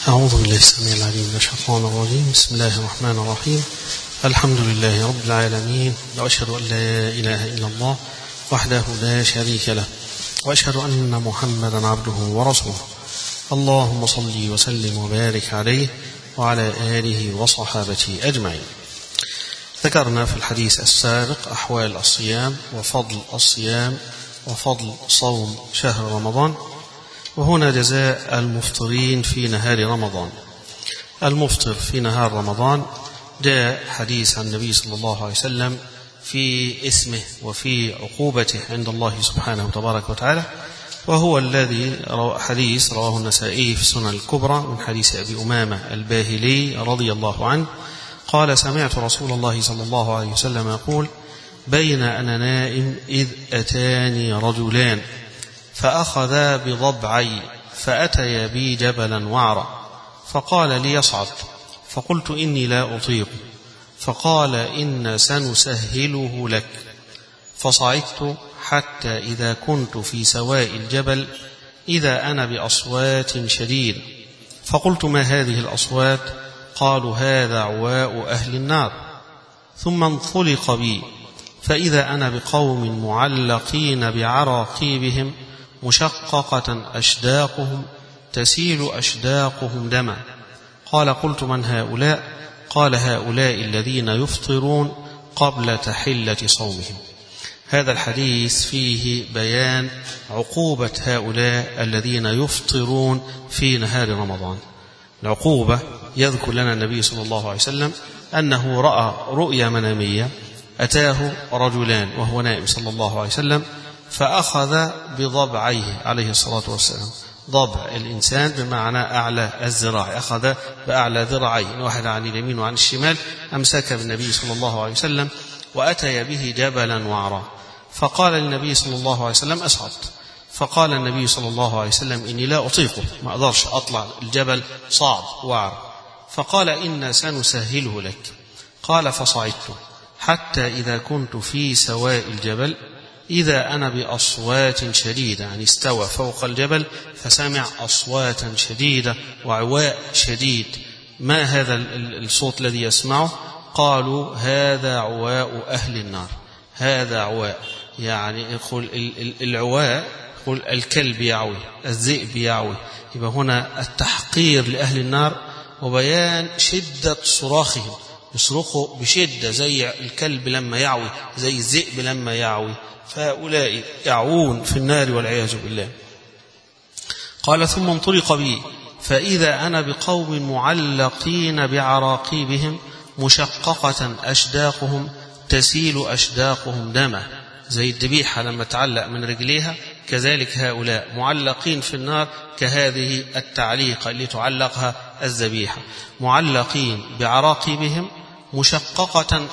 أعوذ بالله السميع العليم من الشيطان الرجيم. بسم الله الرحمن الرحيم. الحمد لله رب العالمين، وأشهد أن لا إله إلا الله وحده لا شريك له، وأشهد أن محمدا عبده ورسوله. اللهم صل وسلم وبارك عليه وعلى آله وصحابته أجمعين. ذكرنا في الحديث السابق أحوال الصيام وفضل الصيام وفضل صوم شهر رمضان، وهنا جزاء المفطرين في نهار رمضان. المفطر في نهار رمضان جاء حديث عن النبي صلى الله عليه وسلم في اسمه وفي عقوبته عند الله سبحانه وتبارك وتعالى، وهو الذي حديث رواه النسائي في السنن الكبرى من حديث أبي أمامة الباهلي رضي الله عنه قال: سمعت رسول الله صلى الله عليه وسلم يقول: بين أنا نائم إذ أتاني رجلان فأخذا بضبعي فأتيا بي جبلا وعرا، فقال لي اصعد، فقلت إني لا أطيق، فقال إن سنسهله لك، فصعدت حتى إذا كنت في سواء الجبل إذا أنا بأصوات شديدة، فقلت: ما هذه الأصوات؟ قالوا: هذا عواء أهل النار. ثم انطلق بي فإذا أنا بقوم معلقين بعراقيبهم مشققة أشداقهم تسيل أشداقهم دما. قال: قلت: من هؤلاء؟ قال: هؤلاء الذين يفطرون قبل تحلة صومهم. هذا الحديث فيه بيان عقوبة هؤلاء الذين يفطرون في نهار رمضان. العقوبة يذكر لنا النبي صلى الله عليه وسلم أنه رأى رؤيا منامية، أتاه رجلان وهو نائم صلى الله عليه وسلم، فأخذ بضبعيه عليه الصلاة والسلام. ضبع الإنسان بمعنى أعلى الذراع، أخذ بأعلى ذراعيه، واحد عن اليمين وعن الشمال، أمسك بالنبي صلى الله عليه وسلم وأتي به جبلا وعرا، فقال للنبي صلى الله عليه وسلم: أصعد. فقال النبي صلى الله عليه وسلم: إني لا أطيقه، ما أقدرش أطلع الجبل صعب وعر. فقال: إنا سنسهله لك. قال: فصعدت حتى إذا كنت في سواء الجبل إذا أنا بأصوات شديدة، يعني استوى فوق الجبل فسمع أصواتا شديدة وعواء شديد. ما هذا الصوت الذي يسمعه؟ قالوا: هذا عواء أهل النار. هذا عواء، يعني يقول العواء، يقول الكلب يعوي، الذئب يعوي. يبقى هنا التحقير لأهل النار وبيان شدة صراخهم، يصرخوا بشدة زي الكلب لما يعوي، زي الذئب لما يعوي، فهؤلاء يعوون في النار والعياذ بالله. قال: ثم انطلق بي فإذا أنا بقوم معلقين بعراقيبهم مشققة أشداقهم تسيل أشداقهم دما، زي الذبيحة لما تعلق من رجليها، كذلك هؤلاء معلقين في النار كهذه التعليقة اللي تعلقها الذبيحة، معلقين بعراقيبهم مشققة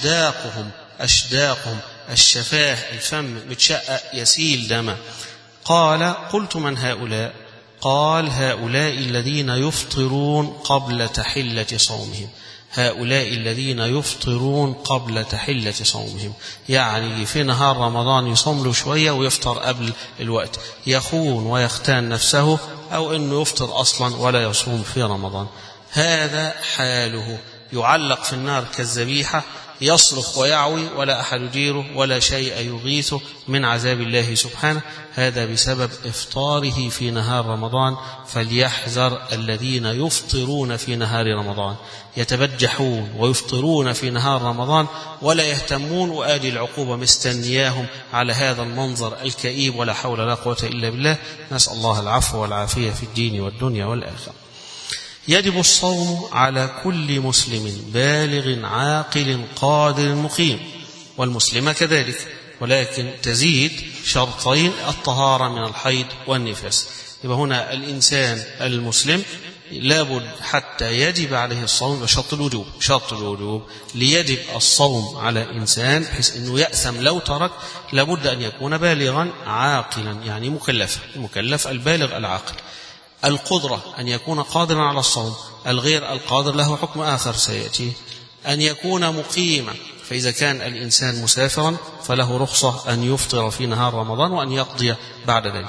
أشداقهم الشفاه، الفم متشقق يسيل دما. قال: قلت: من هؤلاء؟ قال: هؤلاء الذين يفطرون قبل تحلة صومهم. هؤلاء الذين يفطرون قبل تحلة صومهم، يعني في نهار رمضان يصوم له شوية ويفطر قبل الوقت، يخون ويختان نفسه، أو أنه يفطر أصلا ولا يصوم في رمضان. هذا حاله، يعلق في النار كالذبيحة، يصرخ ويعوي ولا أحد يجيره ولا شيء يغيثه من عذاب الله سبحانه. هذا بسبب إفطاره في نهار رمضان. فليحذر الذين يفطرون في نهار رمضان، يتبجحون ويفطرون في نهار رمضان ولا يهتمون، وآدي العقوبة مستنياهم على هذا المنظر الكئيب، ولا حول ولا قوة إلا بالله. نسأل الله العفو والعافية في الدين والدنيا والآخرة. يجب الصوم على كل مسلم بالغ عاقل قادر مقيم، والمسلمة كذلك، ولكن تزيد شرطين: الطهارة من الحيض والنفاس. يبقى هنا الإنسان المسلم لابد حتى يجب عليه الصوم شرط الوجوب ليجب الصوم على إنسان بحيث أنه يأثم لو ترك، لابد أن يكون بالغا عاقلا، يعني مكلف البالغ العاقل. القدرة أن يكون قادرا على الصوم، الغير القادر له حكم آخر سيأتي. أن يكون مقيما، فإذا كان الإنسان مسافرا فله رخصة أن يفطر في نهار رمضان وأن يقضي بعد ذلك.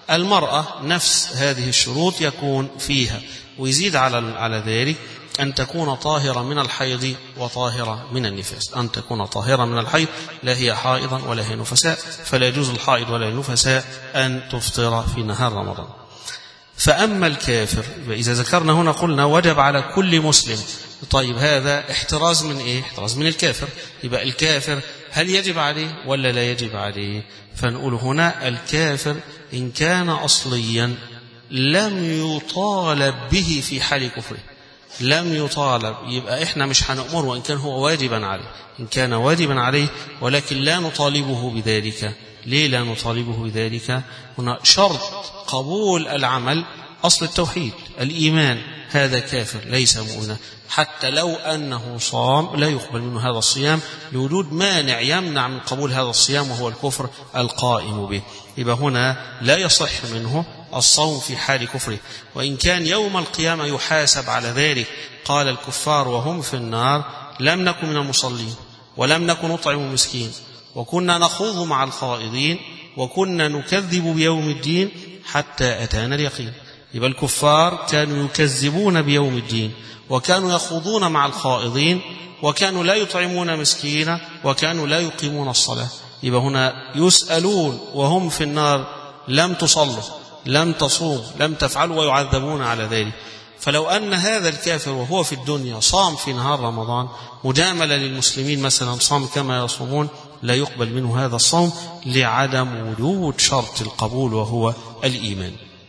المرأة نفس هذه الشروط يكون فيها، ويزيد على ذلك أن تكون طاهرة من الحيض وطاهرة من النفاس. أن تكون طاهرة من الحيض، لا هي حائضا ولا هي نفساء، فلا يجوز الحائض ولا النفساء أن تفطر في نهار رمضان. فأما الكافر، إذا ذكرنا هنا قلنا وجب على كل مسلم. طيب هذا احتراز من إيه؟ احتراز من الكافر. يبقى الكافر هل يجب عليه ولا لا يجب عليه؟ فنقول هنا الكافر إن كان أصليا لم يطالب به في حال كفره، لم يطالب، يبقى إحنا مش هنأمره وإن كان هو واجبا عليه، إن كان واجبا عليه، ولكن لا نطالبه بذلك. ليه لا نطالبه بذلك؟ هنا شرط قبول العمل أصل التوحيد الإيمان، هذا كافر ليس مؤمنا، حتى لو أنه صام لا يقبل منه هذا الصيام لوجود مانع يمنع من قبول هذا الصيام وهو الكفر القائم به. يبقى هنا لا يصح منه الصوم في حال كفره، وإن كان يوم القيامة يحاسب على ذلك. قال الكفار وهم في النار لم نكن من المصلين ولم نكن نطعم مسكين وكنا نخوض مع الخائضين وكنا نكذب بيوم الدين حتى أتانا اليقين. يبقى الكفار كانوا يكذبون بيوم الدين، وكانوا يخوضون مع الخائضين، وكانوا لا يطعمون مسكينا، وكانوا لا يقيمون الصلاة. يبقى هنا يسألون وهم في النار لم تصلوا لم تصوم لم تفعلوا ويعذبون على ذلك. فلو أن هذا الكافر وهو في الدنيا صام في نهار رمضان مجاملة للمسلمين مثلا، صام كما يصومون، لا يقبل منه هذا الصوم لعدم وجود شرط القبول وهو الإيمان.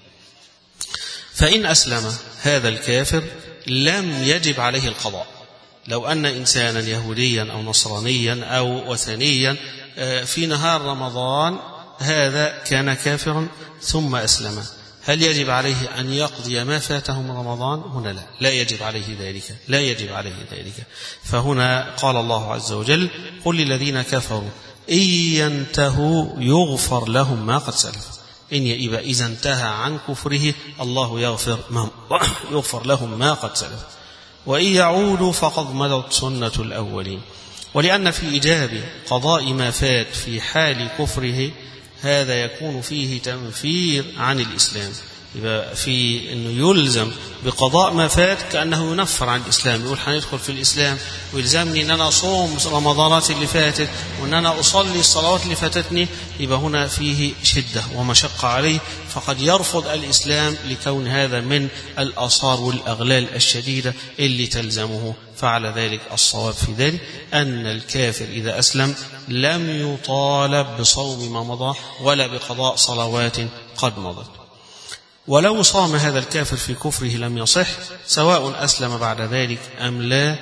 فإن أسلم هذا الكافر لم يجب عليه القضاء. لو أن إنسانا يهوديا أو نصرانيا أو وثنيا في نهار رمضان هذا كان كافرا ثم أسلم، هل يجب عليه أن يقضي ما فاته من رمضان؟ هنا لا يجب عليه ذلك، لا يجب عليه ذلك. فهنا قال الله عز وجل قل للذين كفروا إن ينتهوا يغفر لهم ما قد سلف. إذا انتهى عن كفره الله يغفر لهم ما قد سلف، وإن يعودوا فقد مضت سنة الأولين. ولأن في إيجاب قضاء ما فات في حال كفره هذا يكون فيه تنفير عن الإسلام. يبقى في أنه يلزم بقضاء ما فات كأنه ينفر عن الإسلام، يقول هندخل في الإسلام ويلزمني أن أنا أصوم رمضانات اللي فاتت وأن أنا أصلي الصلوات اللي فاتتني. يبقى هنا فيه شدة ومشقة عليه، فقد يرفض الإسلام لكون هذا من الآثار والأغلال الشديدة اللي تلزمه. فعلى ذلك الصواب في ذلك أن الكافر إذا أسلم لم يطالب بصوم ما مضى ولا بقضاء صلوات قد مضت. ولو صام هذا الكافر في كفره لم يصح، سواء أسلم بعد ذلك أم لا،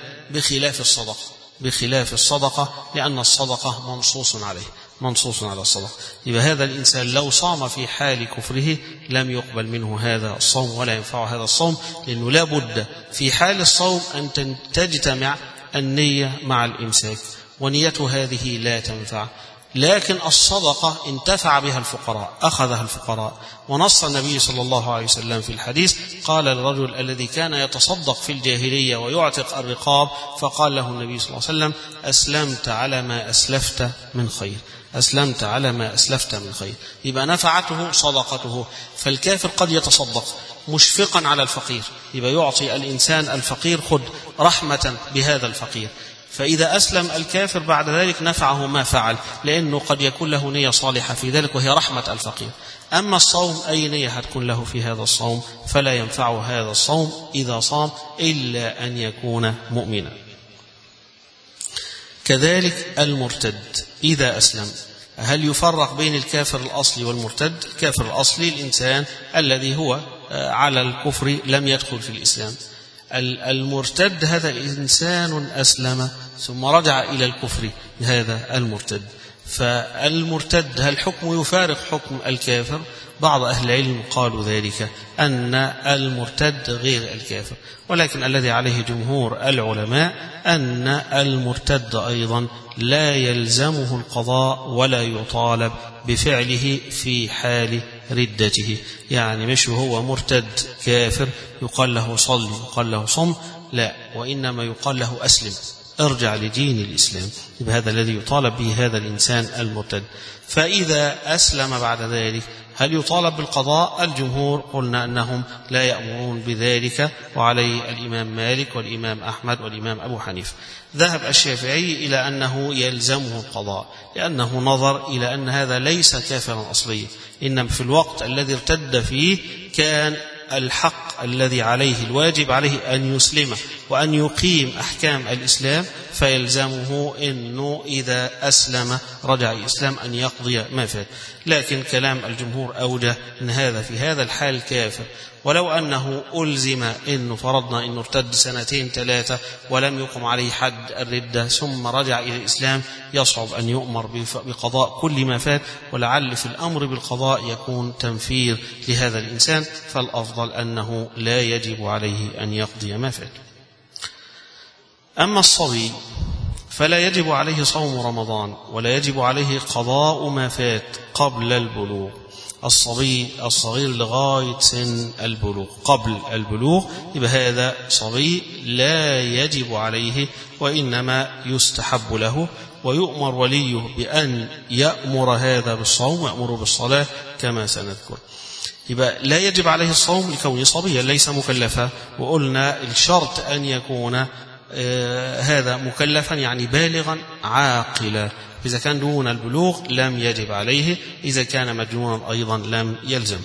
بخلاف الصدقة، لأن الصدقة منصوص على الصدقة. يبقى هذا الإنسان لو صام في حال كفره لم يقبل منه هذا الصوم ولا ينفع هذا الصوم، لأنه لا بد في حال الصوم أن تجتمع النية مع الإمساك، ونية هذه لا تنفع. لكن الصدقة انتفع بها الفقراء، أخذها الفقراء. ونص النبي صلى الله عليه وسلم في الحديث قال الرجل الذي كان يتصدق في الجاهلية ويعتق الرقاب، فقال له النبي صلى الله عليه وسلم أسلمت على ما أسلفت من خير، أسلمت على ما أسلفت من خير. يبقى نفعته صدقته. فالكافر قد يتصدق مشفقا على الفقير، يبقى يعطي الإنسان الفقير خذ رحمة بهذا الفقير. فإذا أسلم الكافر بعد ذلك نفعه ما فعل، لأنه قد يكون له نية صالحة في ذلك وهي رحمة الفقير. أما الصوم أي نية هتكون له في هذا الصوم، فلا ينفعه هذا الصوم إذا صام إلا أن يكون مؤمنا. كذلك المرتد إذا أسلم، هل يفرق بين الكافر الأصلي والمرتد؟ الكافر الأصلي الإنسان الذي هو على الكفر لم يدخل في الإسلام. المرتد هذا الإنسان أسلم ثم رجع إلى الكفر، هذا المرتد. فالمرتد هل حكم يفارق حكم الكافر؟ بعض أهل العلم قالوا ذلك أن المرتد غير الكافر، ولكن الذي عليه جمهور العلماء أن المرتد أيضا لا يلزمه القضاء ولا يطالب بفعله في حال ردته. يعني مش هو مرتد كافر يقال له صل يقال له صم، لا، وإنما يقال له أسلم، ارجع لدين الإسلام. يبقى هذا الذي يطالب به هذا الإنسان المرتد. فإذا أسلم بعد ذلك هل يطالب بالقضاء؟ الجمهور قلنا أنهم لا يأمرون بذلك، وعليه الإمام مالك والإمام أحمد والإمام أبو حنيفة. ذهب الشافعي إلى أنه يلزمه القضاء، لأنه نظر إلى أن هذا ليس كافرا أصليا، إنما في الوقت الذي ارتد فيه كان الحق الذي عليه الواجب عليه أن يسلم وأن يقيم أحكام الإسلام، فيلزمه أنه إذا أسلم رجع الإسلام أن يقضي ما فات. لكن كلام الجمهور أوجه أن هذا في هذا الحال كافر، ولو أنه ألزم أنه فرضنا أنه ارتد 2 3 ولم يقم عليه حد الردة ثم رجع إلى الإسلام، يصعب أن يؤمر بقضاء كل ما فات، ولعل في الأمر بالقضاء يكون تنفير لهذا الإنسان، فالأفضل أنه لا يجب عليه أن يقضي ما فات. أما الصبي فلا يجب عليه صوم رمضان ولا يجب عليه قضاء ما فات قبل البلوغ. الصبي الصغير لغاية سن البلوغ، قبل البلوغ يبقى هذا صبي لا يجب عليه، وإنما يستحب له، ويؤمر وليه بأن يأمر هذا بالصوم ويأمر بالصلاة كما سنذكر. يبقى لا يجب عليه الصوم لكونه صبيا ليس مكلفا، وقلنا الشرط أن يكون هذا مكلفا يعني بالغا عاقلا. إذا كان دون البلوغ لم يجب عليه، إذا كان مجنونا أيضا لم يلزم.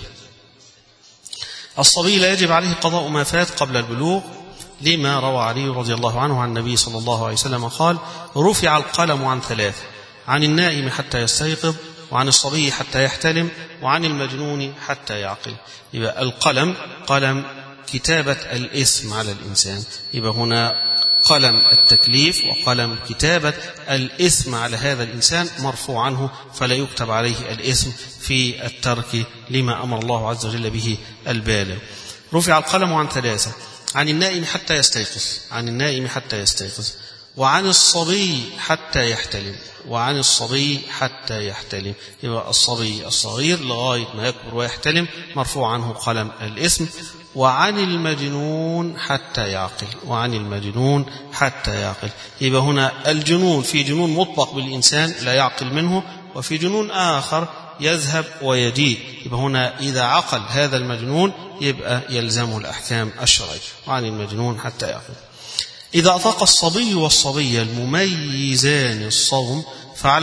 الصبي لا يجب عليه قضاء ما فات قبل البلوغ، لما روى علي رضي الله عنه عن النبي صلى الله عليه وسلم قال: رفع القلم عن 3: عن النائم حتى يستيقظ، وعن الصبي حتى يحتلم، وعن المجنون حتى يعقل. يبقى القلم قلم كتابة الإثم على الإنسان، يبقى هنا قلم التكليف وقلم كتابة الإثم على هذا الإنسان مرفوع عنه، فلا يكتب عليه الإثم في الترك لما أمر الله عز وجل به البالغ. رفع القلم عن 3: عن النائم حتى يستيقظ، عن النائم حتى يستيقظ، وعن الصبي حتى يحتلم، وعن الصبي حتى يحتلم. يبقى الصبي الصغير لغاية ما يكبر ويحتلم مرفوع عنه قلم الإثم. وعن المجنون حتى يعقل، وعن المجنون حتى يعقل. يبقى هنا الجنون في جنون مطلق بالإنسان لا يعقل منه، وفي جنون آخر يذهب ويجيء. يبقى هنا إذا عقل هذا المجنون يبقى يلزمه الأحكام الشرعية. وعن المجنون حتى يعقل. إذا أطاق الصبي والصبية المميزان الصوم فعلى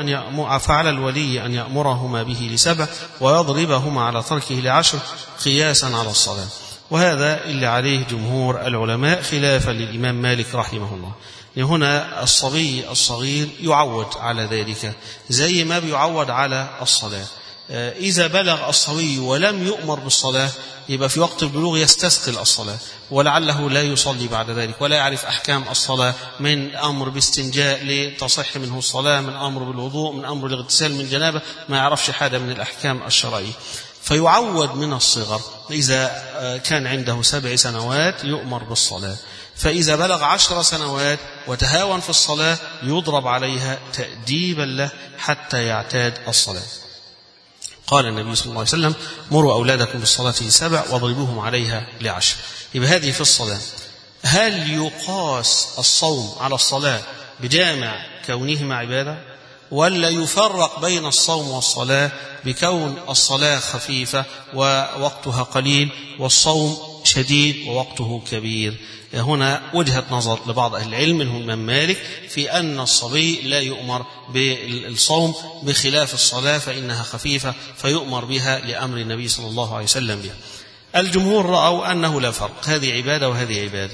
الولي أن يأمرهما به ل7 ويضربهما على تركه ل10 قياسا على الصلاة. وهذا اللي عليه جمهور العلماء خلافا للإمام مالك رحمه الله. هنا الصبي الصغير يعود على ذلك زي ما بيعود على الصلاة. إذا بلغ الصبي ولم يؤمر بالصلاة يبقى في وقت البلوغ يستثقل الصلاة، ولعله لا يصلي بعد ذلك، ولا يعرف أحكام الصلاة، من أمر باستنجاء لتصح منه الصلاة، من أمر بالوضوء، من أمر الاغتسال من جنابة، ما يعرفش حاجة من الأحكام الشرعية. فيعود من الصغر. إذا كان عنده 7 سنوات يؤمر بالصلاة، فإذا بلغ 10 سنوات وتهاون في الصلاة يضرب عليها تأديبا له حتى يعتاد الصلاة. قال النبي صلى الله عليه وسلم: مروا أولادكم بالصلاة ل7 واضربوهم عليها ل10. يبقى هذه في الصلاة. هل يقاس الصوم على الصلاة بجامع كونهما عبادة، ولا يفرق بين الصوم والصلاة بكون الصلاة خفيفة ووقتها قليل والصوم شديد ووقته كبير؟ هنا وجهة نظر لبعض أهل العلم منهم الإمام مالك في أن الصبي لا يؤمر بالصوم بخلاف الصلاة فإنها خفيفة فيؤمر بها لأمر النبي صلى الله عليه وسلم بها. الجمهور رأوا أنه لا فرق، هذه عبادة وهذه عبادة،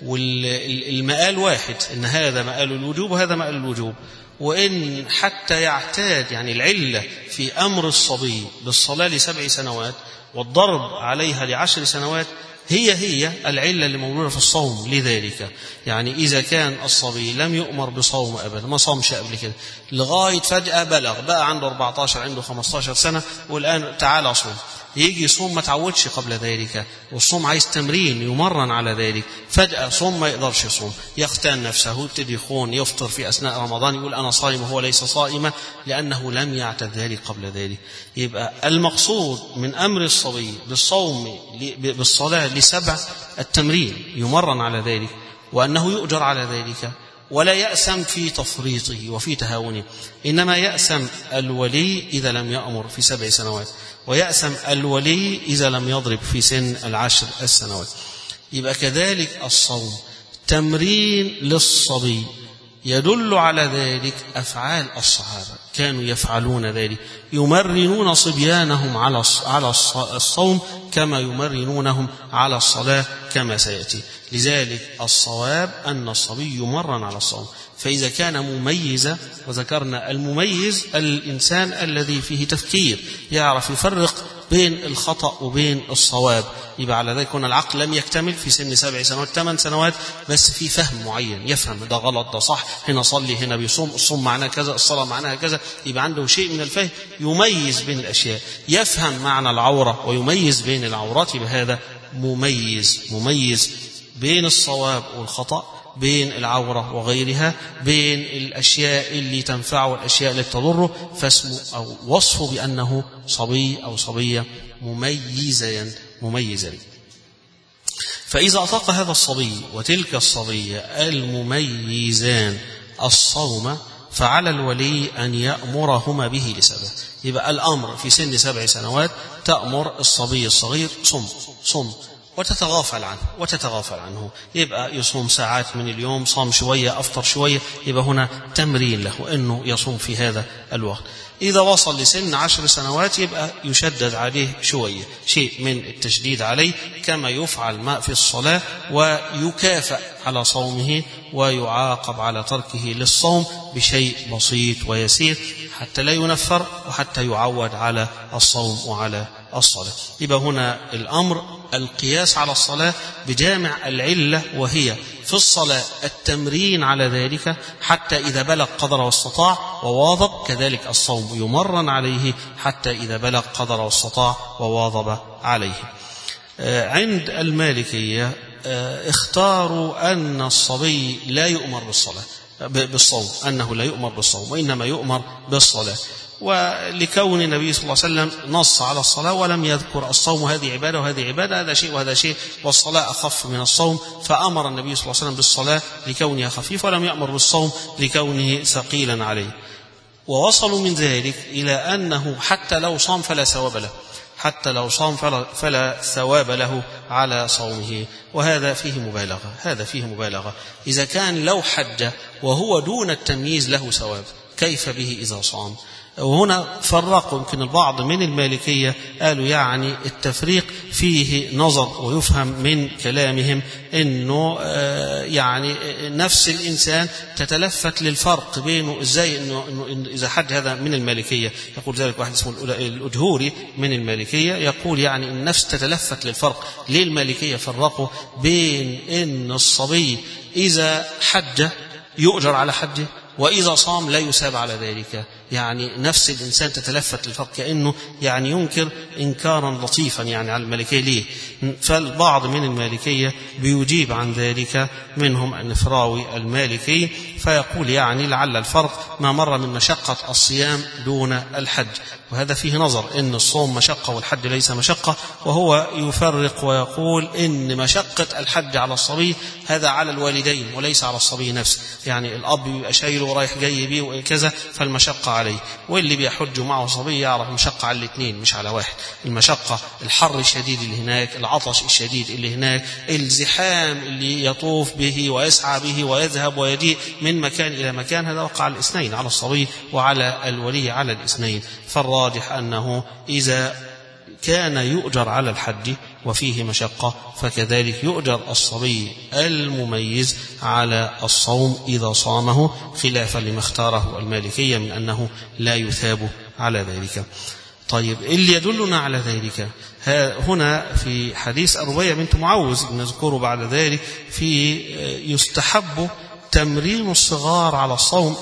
والمآل واحد، إن هذا مآل الوجوب وهذا مآل الوجوب. وإن حتى يعتاد يعني العلة في أمر الصبي بالصلاة ل7 سنوات والضرب عليها ل10 سنوات هي العلة اللي موجودة في الصوم لذلك. يعني إذا كان الصبي لم يؤمر بصوم أبدا، ما صامش قبل كده، لغاية فجأة بلغ بقى عنده 14 عنده 15 سنة والآن تعالى صوم، يجي صوم ما تعودش قبل ذلك، والصوم عايز تمرين يمرن على ذلك، فجأة صوم ما يقدرش يصوم، يختان نفسه، يبتدي يخون، يفطر في أثناء رمضان، يقول أنا صائم وهو ليس صائما لأنه لم يعتد ذلك قبل ذلك. يبقى المقصود من أمر الصبي بالصوم بالصلاة ل7 التمرين يمرن على ذلك، وأنه يؤجر على ذلك، ولا يأسم في تفريطه وفي تهاونه، إنما يأسم الولي إذا لم يأمر في 7 سنوات، ويأسم الولي إذا لم يضرب في سن 10 السنوات. يبقى كذلك الصوم تمرين للصبي، يدل على ذلك أفعال الصحابة، كانوا يفعلون ذلك، يمرنون صبيانهم على الصوم كما يمرنونهم على الصلاة كما سيأتي. لذلك الصواب أن الصبي يمرن على الصوم. فإذا كان مميزا، وذكرنا المميز الإنسان الذي فيه تفكير يعرف يفرق بين الخطأ وبين الصواب، يبقى على ذلك هنا العقل لم يكتمل في سن 7 سنوات 8 سنوات، بس في فهم معين، يفهم ده غلط ده صح، هنا صلي هنا بيصوم، الصوم معناه كذا، الصلاة معناها كذا، يبقى عنده شيء من الفهم، يميز بين الأشياء، يفهم معنى العورة ويميز بين العورات، يبقى هذا مميز بين الصواب والخطأ، بين العورة وغيرها، بين الأشياء اللي تنفعه والأشياء اللي تضره، فاسمه أو وصفه بأنه صبي أو صبية مميزا. فإذا أطاق هذا الصبي وتلك الصبية المميزان الصوم، فعلى الولي أن يأمرهما به لسبب. يبقى الأمر في سن 7 سنوات تأمر الصبي الصغير صم وتتغافل عنه، يبقى يصوم ساعات من اليوم، صام شوية أفطر شوية، يبقى هنا تمرين له أنه يصوم في هذا الوقت. إذا وصل لسن 10 سنوات يبقى يشدد عليه شوية، شيء من التشديد عليه، كما يفعل ما في الصلاة، ويكافأ على صومه ويعاقب على تركه للصوم بشيء بسيط ويسير، حتى لا ينفر وحتى يعود على الصوم وعلى الصلاة. يبقى هنا الأمر القياس على الصلاة بجامع العلة، وهي في الصلاة التمرين على ذلك حتى إذا بلغ قدر واستطاع وواظب، كذلك الصوم يمرن عليه حتى إذا بلغ قدر واستطاع وواظب عليه. عند المالكية اختاروا أن الصبي لا يؤمر بالصوم، أنه لا يؤمر بالصوم وإنما يؤمر بالصلاة، ولكون النبي صلى الله عليه وسلم نص على الصلاة ولم يذكر الصوم، هذه عبادة وهذه عبادة، هذا شيء وهذا شيء، والصلاة أخف من الصوم، فأمر النبي صلى الله عليه وسلم بالصلاة لكونها خفيفة، ولم يأمر بالصوم لكونه ثقيلا عليه. ووصلوا من ذلك إلى أنه حتى لو صام فلا ثواب له على صومه، وهذا فيه مبالغة. إذا كان لو حج وهو دون التمييز له ثواب، كيف به إذا صام؟ وهنا فرقوا، يمكن البعض من المالكية قالوا يعني التفريق فيه نظر، ويفهم من كلامهم أنه يعني نفس الإنسان تتلفت للفرق بينه إزاي، إنه إذا حد هذا من المالكية، يقول ذلك واحد اسمه الأدهوري من المالكية، يقول يعني النفس تتلفت للفرق. ليه المالكية فرقوا بين أن الصبي إذا حج يؤجر على حجه، وإذا صام لا يساب على ذلك؟ يعني نفس الإنسان تتلفت للفرق، كأنه يعني ينكر إنكارا لطيفا يعني على المالكية. ليه؟ فالبعض من المالكية بيجيب عن ذلك، منهم النفراوي المالكي، فيقول يعني لعل الفرق ما مر من مشقة الصيام دون الحج، وهذا فيه نظر، إن الصوم مشقة والحج ليس مشقة، وهو يفرق ويقول إن مشقة الحج على الصبي هذا على الوالدين وليس على الصبي نفسه، يعني الأب يبقى شايله ورايح جاي بيه وكذا، فالمشقة عليه، واللي بيحج معه صبي يعرف مشقة على الاثنين مش على واحد. المشقة الحر الشديد اللي هناك، العطش الشديد اللي هناك، الزحام اللي يطوف به ويسعى به ويذهب ويجيء من مكان إلى مكان، هذا وقع على الاثنين، على الصبي وعلى الولي على الاثنين. فالراجح أنه إذا كان يؤجر على الحج وفيه مشقة، فكذلك يؤجر الصبي المميز على الصوم إذا صامه، خلافا لما اختاره المالكية من أنه لا يثاب على ذلك. طيب، اللي يدلنا على ذلك هنا في حديث ربيعة بنت معوذ نذكره بعد ذلك، في يستحب تمرين الصغار على الصوم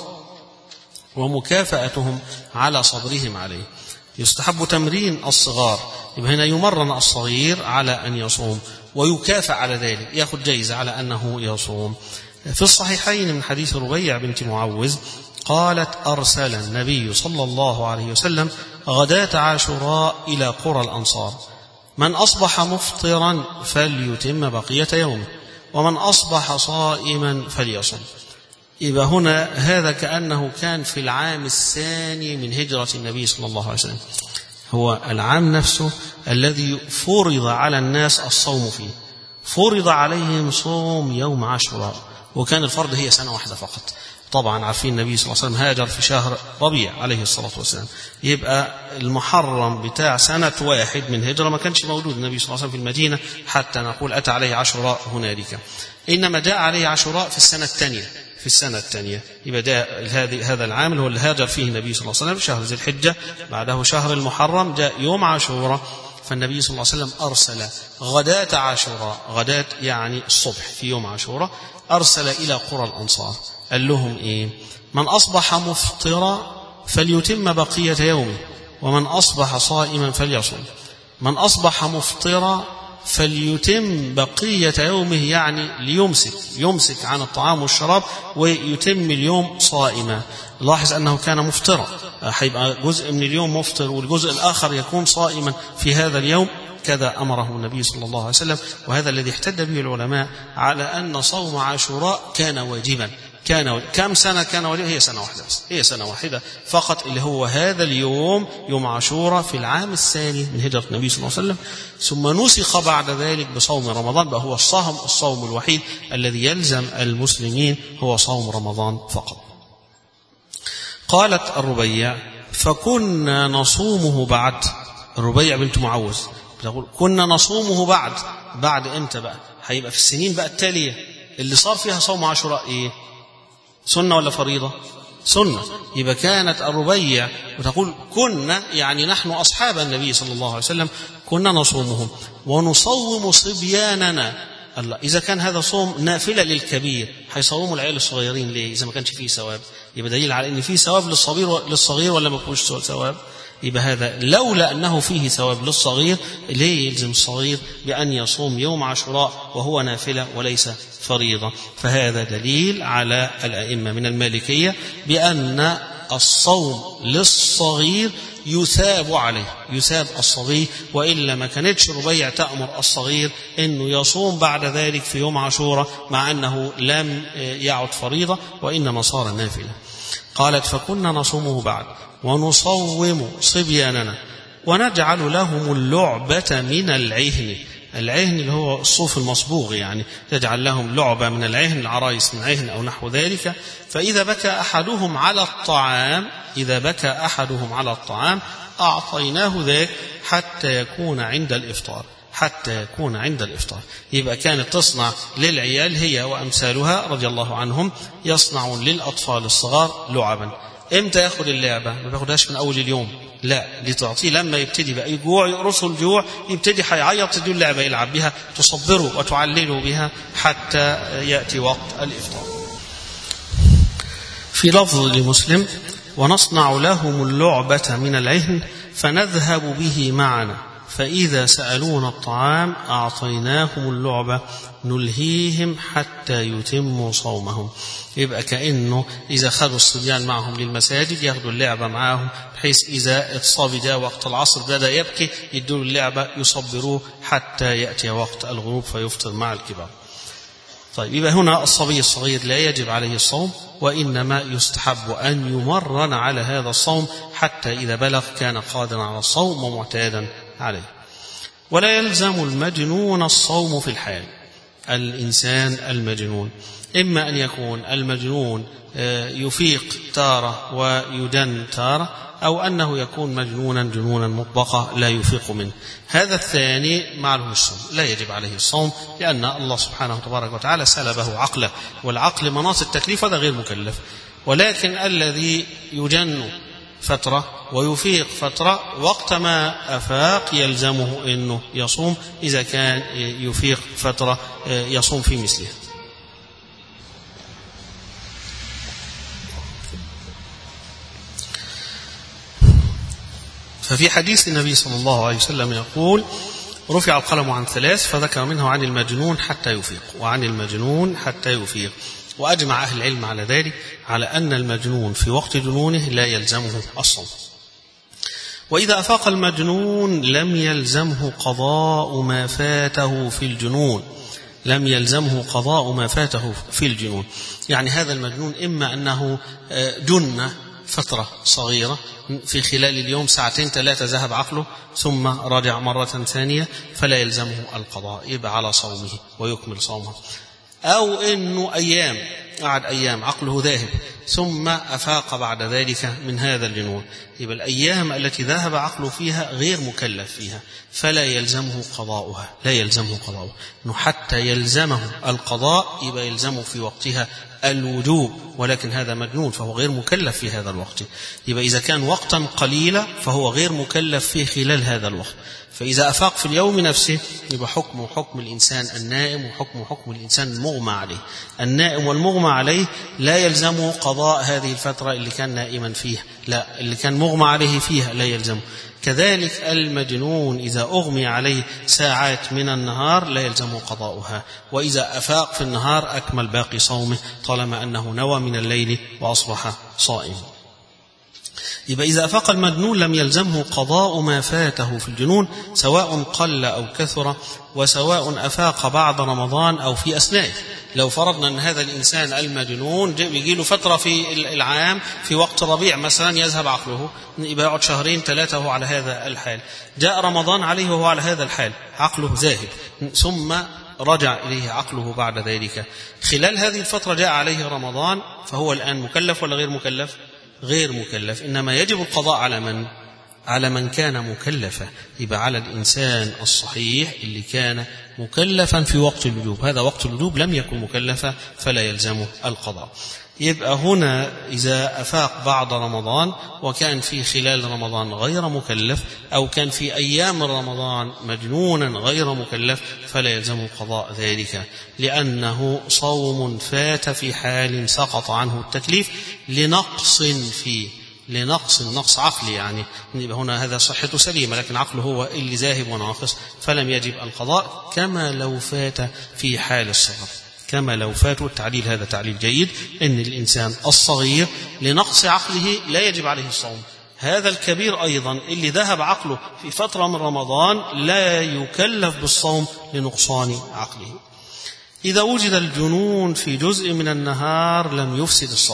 ومكافأتهم على صبرهم عليه. يستحب تمرين الصغار، يبقى هنا يمرن الصغير على أن يصوم ويكافأ على ذلك، يأخذ جائزة على أنه يصوم. في الصحيحين من حديث ربيعة بنت معوذ قالت: أرسل النبي صلى الله عليه وسلم غداة عاشوراء إلى قرى الأنصار: من أصبح مفطرا فليتم بقية يومه، ومن أصبح صائما فليصم. يبقى هنا هذا كأنه كان في العام الثاني من هجرة النبي صلى الله عليه وسلم، هو العام نفسه الذي فرض على الناس الصوم فيه، فرض عليهم صوم يوم عاشوراء، وكان الفرض هي سنة واحدة فقط. طبعا عارفين النبي صلى الله عليه وسلم هاجر في شهر ربيع عليه الصلاة والسلام، يبقى المحرم بتاع سنة 1 من هجرة ما كانش موجود النبي صلى الله عليه وسلم في المدينة حتى نقول أتى عليه عاشوراء هنالك، إنما جاء عليه عاشوراء في السنة الثانية. يبقى ده هذا العام اللي هو اللي هاجر فيه النبي صلى الله عليه وسلم في شهر ذي الحجة، بعده شهر المحرم، جاء يوم عاشوراء، فالنبي صلى الله عليه وسلم أرسل غداة عاشوراء، غداة يعني الصبح في يوم عاشوراء، أرسل إلى قرى الأنصار، قال لهم إيه؟ من أصبح مفطرا فليتم بقية يومه، ومن أصبح صائما فليصم. من أصبح مفطرا فليتم بقية يومه، يعني يمسك عن الطعام والشراب ويتم اليوم صائما. لاحظ أنه كان مفطرا، هيبقى جزء من اليوم مفطر والجزء الآخر يكون صائما في هذا اليوم، كذا أمره النبي صلى الله عليه وسلم. وهذا الذي احتج به العلماء على أن صوم عاشوراء كان واجبا. كم سنة كان واجبا؟ هي سنة واحدة بس، هي سنة واحدة فقط، اللي هو هذا اليوم يوم عاشوراء في العام الثاني من هجرة النبي صلى الله عليه وسلم، ثم نسخ بعد ذلك بصوم رمضان، بقى هو الصوم الوحيد الذي يلزم المسلمين هو صوم رمضان فقط. قالت الربيع: فكنا نصومه بعد. الربيع بنت معوذ بتقول كنا نصومه بعد امتى بقى؟ هيبقى في السنين بقى التالية اللي صار فيها صوم عاشوراء ايه؟ سنة ولا فريضة؟ سنة. يبقى كانت الربيع وتقول كنا يعني نحن أصحاب النبي صلى الله عليه وسلم كنا نصومهم ونصوم صبياننا. الله، إذا كان هذا صوم نافلة للكبير هيصوموا العيال الصغيرين ليه إذا ما كانش فيه ثواب؟ يبقى دليل على إن فيه ثواب للصغير ولا ما فيهوش ثواب؟ يبقى هذا لولا أنه فيه ثواب للصغير ليه يلزم الصغير بأن يصوم يوم عاشوراء وهو نافلة وليس فريضة؟ فهذا دليل على الأئمة من المالكية بأن الصوم للصغير يثاب عليه، يثاب الصغير، وإلا ما كانتش ربيع تأمر الصغير أنه يصوم بعد ذلك في يوم عاشوراء مع أنه لم يعد فريضة وإنما صار نافلة. قالت: فكنا نصومه بعد ونصوم صبياننا ونجعل لهم اللعبة من العهن. العهن اللي هو الصوف المصبوغ، يعني تجعل لهم لعبة من العهن، العرايس من عهن أو نحو ذلك. فإذا بكى أحدهم على الطعام أعطيناه ذاك حتى يكون عند الإفطار. يبقى كانت تصنع للعيال هي وأمثالها رضي الله عنهم، يصنعون للأطفال الصغار لعبا. امتى ياخد اللعبة؟ ما بياخدهاش من أول اليوم، لا، لتعطيه لما يبتدي بقى يجوع، يقرصه الجوع، يبتدي هيعيط، تدي اللعبة يلعب بها، تصبره وتعلله بها حتى يأتي وقت الإفطار. في لفظ لمسلم: ونصنع لهم اللعبة من العهن فنذهب به معنا، فإذا سألونا الطعام أعطيناهم اللعبة نلهيهم حتى يتموا صومهم. يبقى كأنه إذا خدوا الصبيان معهم للمساجد ياخدوا اللعبة معهم، بحيث إذا اتصاب جاء وقت العصر بدأ يبكي يدوا اللعبة يصبروه حتى يأتي وقت الغروب فيفطر مع الكبار. طيب، يبقى هنا الصبي الصغير لا يجب عليه الصوم، وإنما يستحب أن يمرن على هذا الصوم حتى إذا بلغ كان قادرا على الصوم ومعتادا عليه. ولا يلزم المجنون الصوم في الحال. الإنسان المجنون إما أن يكون المجنون يفيق تارة ويدن تارة، أو أنه يكون مجنونا جنونا مطبقة لا يفيق منه. هذا الثاني ما عليه الصوم، لا يجب عليه الصوم، لأن الله سبحانه وتبارك وتعالى سلبه عقله، والعقل مناص التكليف، هذا غير مكلف. ولكن الذي يجن فترة ويفيق فترة، وقت ما أفاق يلزمه أنه يصوم، إذا كان يفيق فترة يصوم في مثله. ففي حديث النبي صلى الله عليه وسلم يقول: رفع القلم عن 3، فذكر منه عن المجنون حتى يفيق، وعن المجنون حتى يفيق. وأجمع أهل العلم على ذلك، على أن المجنون في وقت جنونه لا يلزمه الصوم. وإذا أفاق المجنون لم يلزمه قضاء ما فاته في الجنون، لم يلزمه قضاء ما فاته في الجنون. يعني هذا المجنون إما أنه جن فترة صغيرة في خلال اليوم 2 3 ذهب عقله ثم رجع مرة ثانية فلا يلزمه القضاء، يبقى على صومه ويكمل صومه. أو إنه أيام قعد أيام عقله ذاهب ثم أفاق بعد ذلك من هذا الجنون، يبقى الأيام التي ذهب عقله فيها غير مكلف فيها فلا يلزمه قضاؤها، لا يلزمه قضاؤها. إنه حتى يلزمه القضاء يبقى يلزمه في وقتها الوجوب، ولكن هذا مجنون فهو غير مكلف في هذا الوقت. يبقى إذا كان وقتا قليلا فهو غير مكلف فيه خلال هذا الوقت. فإذا أفاق في اليوم نفسه يبقى حكمه حكم الإنسان النائم وحكمه حكم الإنسان المغمى عليه. النائم والمغمى عليه لا يلزمه قضاء هذه الفترة اللي كان نائما فيها، لا، اللي كان مغمى عليه فيها لا يلزمه. كذلك المجنون إذا أغمي عليه ساعات من النهار لا يلزمه قضاؤها، وإذا أفاق في النهار أكمل باقي صومه طالما أنه نوى من الليل وأصبح صائما. يبقى إذا أفاق المجنون لم يلزمه قضاء ما فاته في الجنون سواء قل أو كثر، وسواء أفاق بعد رمضان أو في أثنائه. لو فرضنا أن هذا الإنسان المجنون يجي له فترة في العام في وقت ربيع مثلا يذهب عقله، يبقى يقعد 2 3 وهو على هذا الحال، جاء رمضان عليه وهو على هذا الحال عقله ذاهب ثم رجع إليه عقله بعد ذلك، خلال هذه الفترة جاء عليه رمضان، فهو الآن مكلف ولا غير مكلف؟ غير مكلف. إنما يجب القضاء على من؟ على من كان مكلفا، يبقى على الإنسان الصحيح اللي كان مكلفا في وقت الوجوب، هذا وقت الوجوب لم يكن مكلفا فلا يلزمه القضاء. يبقى هنا إذا أفاق بعد رمضان وكان في خلال رمضان غير مكلف أو كان في أيام رمضان مجنونا غير مكلف فلا يلزم قضاء ذلك، لأنه صوم فات في حال سقط عنه التكليف لنقص فيه، نقص عقلي، يعني يبقى هنا هذا صحته سليمة لكن عقله هو اللي ذاهب وناقص فلم يجب القضاء كما لو فات في حال الصغر. كما لو فاتوا. التعليل هذا تعليل جيد، إن الإنسان الصغير لنقص عقله لا يجب عليه الصوم، هذا الكبير أيضا اللي ذهب عقله في فترة من رمضان لا يكلف بالصوم لنقصان عقله. إذا وجد الجنون في جزء من النهار لم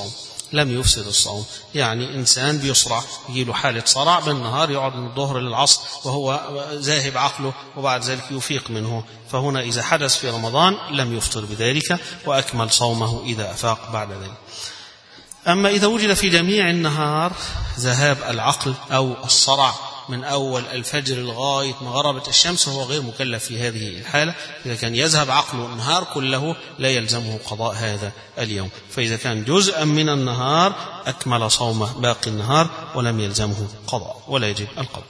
يفسد الصوم، يعني إنسان بيصرع يجيله حالة صرع بالنهار يقعد من الظهر للعصر وهو ذاهب عقله وبعد ذلك يفيق منه، فهنا إذا حدث في رمضان لم يفطر بذلك وأكمل صومه إذا أفاق بعد ذلك. أما إذا وجد في جميع النهار ذهاب العقل أو الصرع من أول الفجر لغاية ما غربت الشمس وهو غير مكلف في هذه الحالة، إذا كان يذهب عقله النهار كله لا يلزمه قضاء هذا اليوم، فإذا كان جزءا من النهار أكمل صومه باقي النهار ولم يلزمه قضاء ولا يجب القضاء.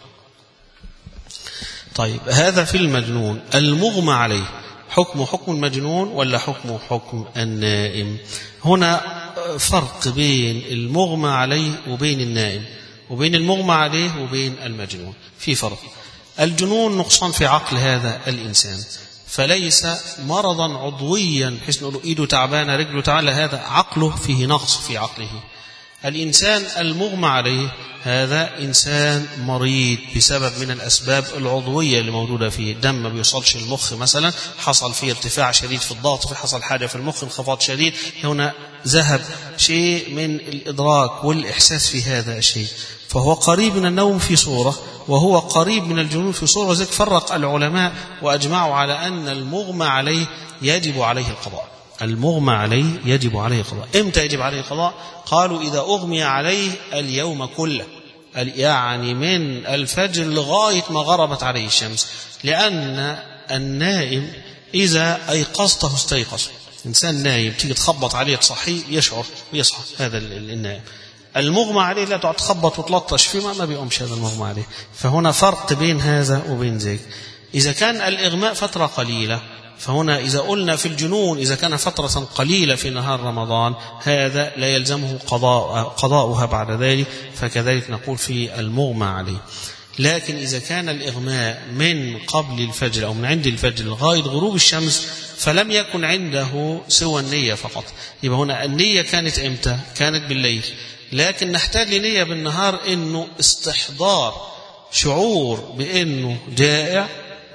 طيب، هذا في المجنون. المغمى عليه حكم المجنون ولا حكم النائم؟ هنا فرق بين المغمى عليه وبين النائم، وبين المغمى عليه وبين المجنون في فرق. الجنون نقصان في عقل هذا الإنسان، فليس مرضا عضويا بحيث نقول إيده تعبانة رجله تعالى، هذا عقله فيه نقص في عقله. الإنسان المغمى عليه هذا إنسان مريض بسبب من الأسباب العضوية اللي موجودة فيه، الدم ما بيوصلش المخ مثلا، حصل فيه ارتفاع شديد في الضغط، حصل حاجة في المخ انخفاض شديد، هنا ذهب شيء من الإدراك والإحساس في هذا الشيء، فهو قريب من النوم في صورة وهو قريب من الجنون في صورة، وذلك فرق العلماء وأجمعوا على أن المغمى عليه يجب عليه القضاء. المغمى عليه يجب عليه القضاء. إمتى يجب عليه القضاء؟ قالوا إذا أغمي عليه اليوم كله، يعني من الفجر لغاية ما غربت عليه الشمس، لأن النائم إذا أيقظته استيقظ. إنسان نايم تيجي تخبط عليه تصحيه يشعر ويصحى، هذا النائم. المغمى عليه لا تقعد تخبط وتلطش فيه ما بيقومش هذا المغمى عليه، فهنا فرق بين هذا وبين ذلك. إذا كان الإغماء فترة قليلة، فهنا إذا قلنا في الجنون إذا كان فترة قليلة في نهار رمضان هذا لا يلزمه قضاؤها بعد ذلك، فكذلك نقول في المغمى عليه. لكن إذا كان الإغماء من قبل الفجر أو من عند الفجر لغاية غروب الشمس فلم يكن عنده سوى النية فقط، يبقى هنا النية كانت إمتى؟ كانت بالليل، لكن نحتاج لنية بالنهار إنه استحضار شعور بأنه جائع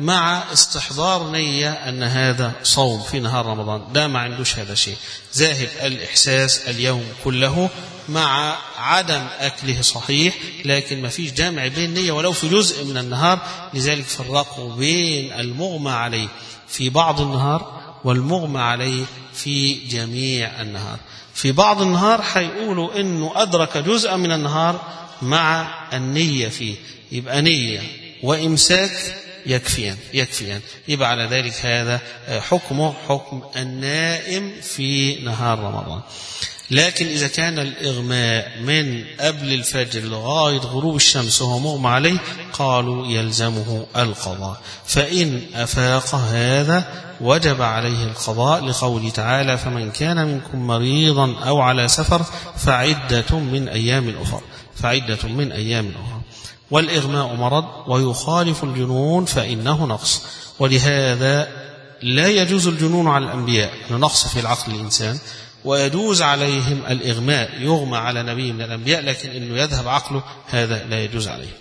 مع استحضار نية أن هذا صوم في نهار رمضان، ده ما عندوش هذا شيء، ذاهب الإحساس اليوم كله مع عدم أكله صحيح، لكن ما فيش جامع بين نية ولو في جزء من النهار. لذلك فرقوا بين المغمى عليه في بعض النهار والمغمى عليه في جميع النهار. في بعض النهار هيقولوا إنه أدرك جزء من النهار مع النية فيه، يبقى نية وإمساك يكفيان. يبقى على ذلك هذا حكمه حكم النائم في نهار رمضان. لكن إذا كان الإغماء من قبل الفجر لغاية غروب الشمس وهو مغمى عليه قالوا يلزمه القضاء، فإن أفاق هذا وجب عليه القضاء، لقوله تعالى فمن كان منكم مريضا أو على سفر فعدة من أيام أخرى. والإغماء مرض ويخالف الجنون فإنه نقص، ولهذا لا يجوز الجنون على الأنبياء، نقص في العقل الإنسان، ويجوز عليهم الإغماء، يغمى على نبي من الأنبياء لكن إنه يذهب عقله هذا لا يجوز عليه.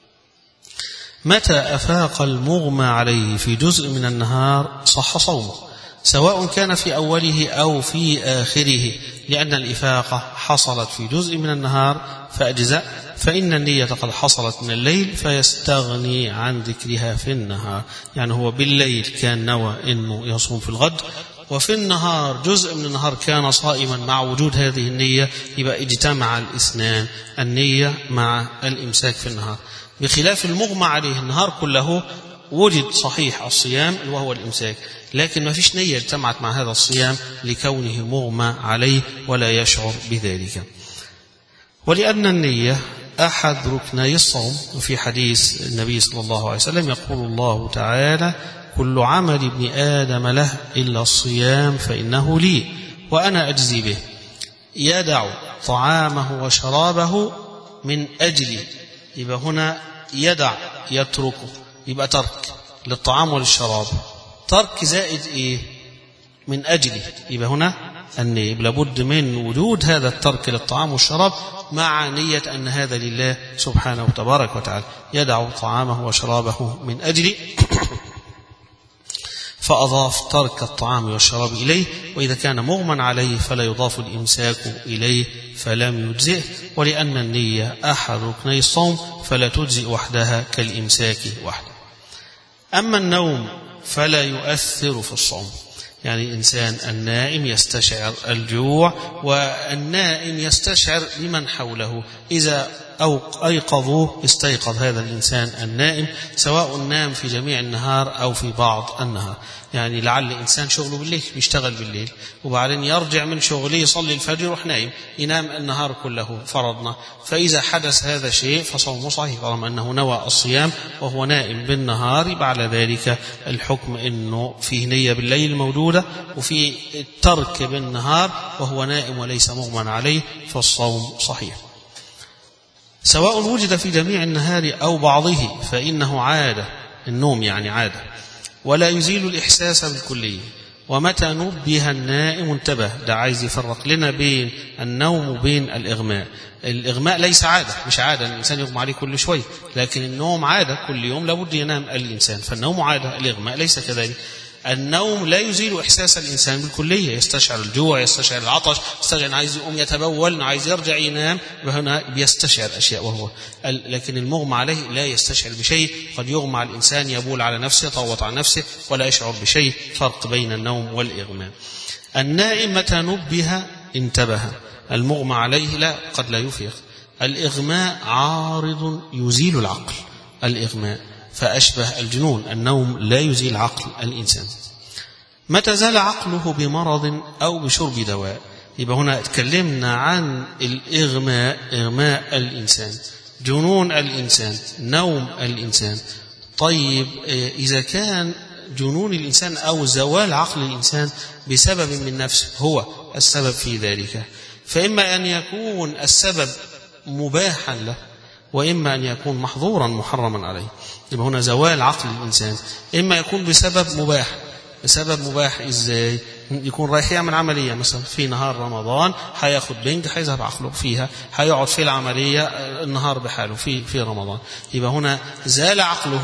متى أفاق المغمى عليه في جزء من النهار صح صومه، سواء كان في أوله أو في آخره، لأن الإفاقة حصلت في جزء من النهار فأجزاء، فإن النية قد حصلت من الليل فيستغني عن ذكرها في النهار. يعني هو بالليل كان نوى إنه يصوم في الغد، وفي النهار جزء من النهار كان صائما مع وجود هذه النية، يبقى اجتمع الاثنان، النية مع الإمساك في النهار. بخلاف المغمى عليه النهار كله وجد صحيح الصيام وهو الإمساك، لكن ما فيش نية اجتمعت مع هذا الصيام لكونه مغمى عليه ولا يشعر بذلك. ولأن النية أحد ركني الصوم، وفي حديث النبي صلى الله عليه وسلم يقول الله تعالى كل عمل ابن آدم له إلا الصيام فإنه لي وأنا أجزي به، يدع طعامه وشرابه من أجلي. يبقى هنا يدع يتركه، يبقى ترك للطعام وللشراب، ترك زائد إيه من أجلي، يبقى هنا النية. لابد من وجود هذا الترك للطعام والشراب مع نية أن هذا لله سبحانه وتبارك وتعالى، يدع طعامه وشرابه من أجلي فأضاف ترك الطعام والشراب إليه. وإذا كان مغمى عليه فلا يضاف الإمساك إليه فلم يجزئه، ولأن النية أحد ركني الصوم فلا تجزئ وحدها كالإمساك وحده. أما النوم فلا يؤثر في الصوم، يعني الإنسان النائم يستشعر الجوع، والنائم يستشعر لمن حوله، إذا أيقظوه استيقظ هذا الإنسان النائم، سواء نام في جميع النهار أو في بعض النهار. يعني لعل إنسان شغله بالليل بيشتغل بالليل وبعدين يرجع من شغله يصلي الفجر يروح نايم، ينام النهار كله فرضنا، فإذا حدث هذا الشيء فصومه صحيح طالما أنه نوى الصيام وهو نائم بالنهار. يبقى على ذلك الحكم أنه فيه نية بالليل موجودة وفي الترك بالنهار وهو نائم وليس مغمى عليه، فالصوم صحيح. سواء وجد في جميع النهار أو بعضه فإنه عادة، النوم يعني عادة، ولا يزيل الإحساس بالكلية. ومتى نبه النائم انتبه، ده عايز يفرق لنا بين النوم وبين الإغماء. الإغماء ليس عادة، مش عادة الإنسان يغمى عليه كل شوي، لكن النوم عادة، كل يوم لابد ينام الإنسان، فالنوم عادة، الإغماء ليس كذلك. النوم لا يزيل إحساس الإنسان بالكلية، يستشعر الجوع، يستشعر العطش، يستشعر عايز يقوم يتبول، عايز يرجع ينام، هنا بيستشعر أشياء وهو. لكن المغمى عليه لا يستشعر بشيء، قد يغمى على الإنسان يبول على نفسه، يطوط على نفسه ولا يشعر بشيء. فرق بين النوم والإغماء. النائم متى نبه انتبه، المغمى عليه لا، قد لا يفيق. الإغماء عارض يزيل العقل، الإغماء فأشبه الجنون، النوم لا يزيل عقل الإنسان. متى زال عقله بمرض أو بشرب دواء، يبقى هنا اتكلمنا عن الإغماء، إغماء الإنسان، جنون الإنسان، نوم الإنسان. طيب إذا كان جنون الإنسان أو زوال عقل الإنسان بسبب من نفسه هو السبب في ذلك، فإما أن يكون السبب مباحا له، وإما أن يكون محظورا محرما عليه. يبقى هنا زوال عقل الإنسان إما يكون بسبب مباح. بسبب مباح إزاي؟ يكون رايح يعمل عملية مثلا في نهار رمضان، هياخد بنج هيذهب عقله فيها، هيقعد في العملية النهار بحاله في رمضان، يبقى هنا زال عقله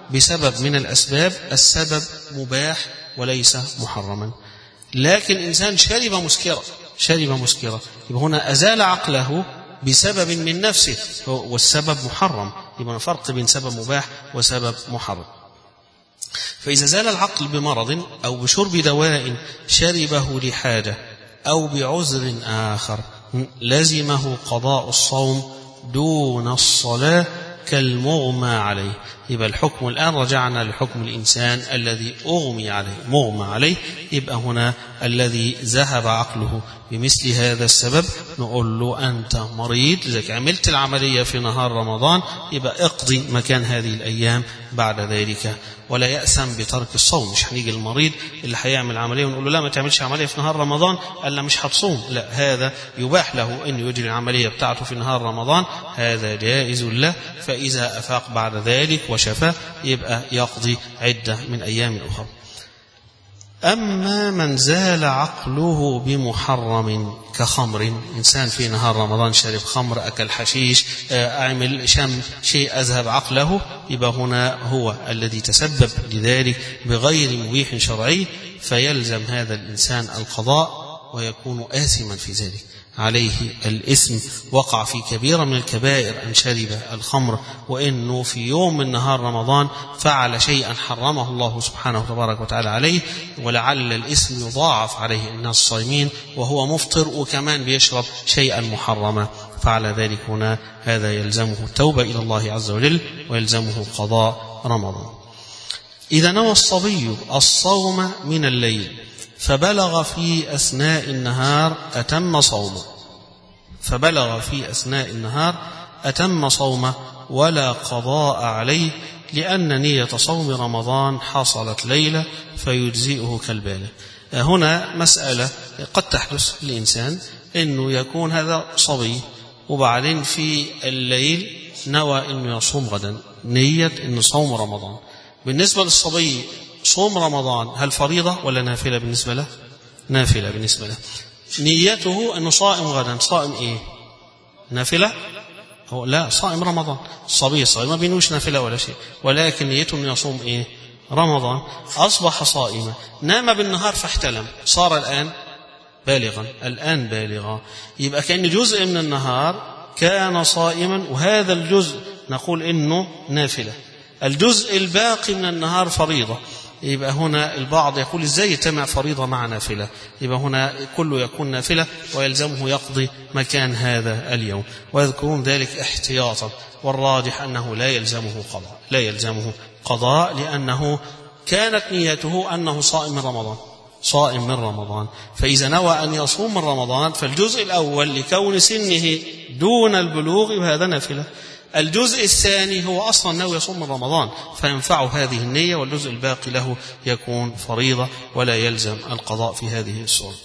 بسبب من الأسباب، السبب مباح وليس محرما. لكن إنسان شرب مسكرة يبقى هنا أزال عقله بسبب من نفسه والسبب محرم، يبقى فرق بين سبب مباح وسبب محرم. فإذا زال العقل بمرض أو بشرب دواء شربه لحاجة أو بعذر آخر لزمه قضاء الصوم دون الصلاة كالمغمى عليه. يبقى الحكم الآن رجعنا لحكم الإنسان الذي مغمى عليه. يبقى هنا الذي ذهب عقله بمثل هذا السبب نقول له أنت مريض، إذا عملت العملية في نهار رمضان يبقى اقضي مكان هذه الأيام بعد ذلك، ولا يأثم بترك الصوم. مش هنيجي المريض اللي هيعمل عملية ونقول له لا ما تعملش عملية في نهار رمضان قال لا مش هتصوم، لا، هذا يباح له أن يجري العملية بتاعته في نهار رمضان، هذا جائز له. فإذا أفاق بعد ذلك وشفاه يبقى يقضي عدة من أيام أخرى. أما من زال عقله بمحرم كخمر، إنسان في نهار رمضان شرب خمر، أكل حشيش، أعمل شم شيء أذهب عقله، يبقى هنا هو الذي تسبب لذلك بغير مبيح شرعي، فيلزم هذا الإنسان القضاء ويكون آثما في ذلك، عليه الإثم، وقع في كبيرة من الكبائر أن شرب الخمر، وإنه في يوم من نهار رمضان فعل شيئا حرمه الله سبحانه تبارك وتعالى عليه، ولعل الإثم يضاعف عليه الناس الصائمين وهو مفطر وكمان بيشرب شيئا محرما، فعلى ذلك هنا هذا يلزمه التوبة إلى الله عز وجل ويلزمه قضاء رمضان. إذا نوى الصبي الصوم من الليل فبلغ في أثناء النهار أتم صومه ولا قضاء عليه، لأن نية صوم رمضان حصلت ليلة فيجزئه كالبالغ. هنا مسألة قد تحدث للإنسان أنه يكون هذا صبي وبعدين في الليل نوى أنه يصوم غدا، نية أنه صوم رمضان. بالنسبة للصبي صوم رمضان هل فريضة ولا نافلة بالنسبة له؟ نافلة بالنسبة له. نيته أنه صائم غدا، صائم إيه؟ نافلة؟ هو لا، صائم رمضان. الصبي صائم ما بينوش نافلة ولا شيء، ولكن نيته أنه يصوم إيه؟ رمضان. أصبح صائما، نام بالنهار فاحتلم، صار الآن بالغا، يبقى كأن جزء من النهار كان صائما وهذا الجزء نقول إنه نافلة، الجزء الباقي من النهار فريضة. يبقى هنا البعض يقول ازاي يجتمع فريضة مع نافلة؟ يبقى هنا كله يكون نافلة ويلزمه يقضي مكان هذا اليوم، ويذكرون ذلك احتياطا، والراجح أنه لا يلزمه قضاء لأنه كانت نيته أنه صائم من رمضان، فإذا نوى أن يصوم من رمضان فالجزء الأول لكون سنه دون البلوغ وهذا نافلة، الجزء الثاني هو أصلا ناوي يصوم من رمضان فينفعه هذه النية، والجزء الباقي له يكون فريضة ولا يلزم القضاء في هذه الصورة.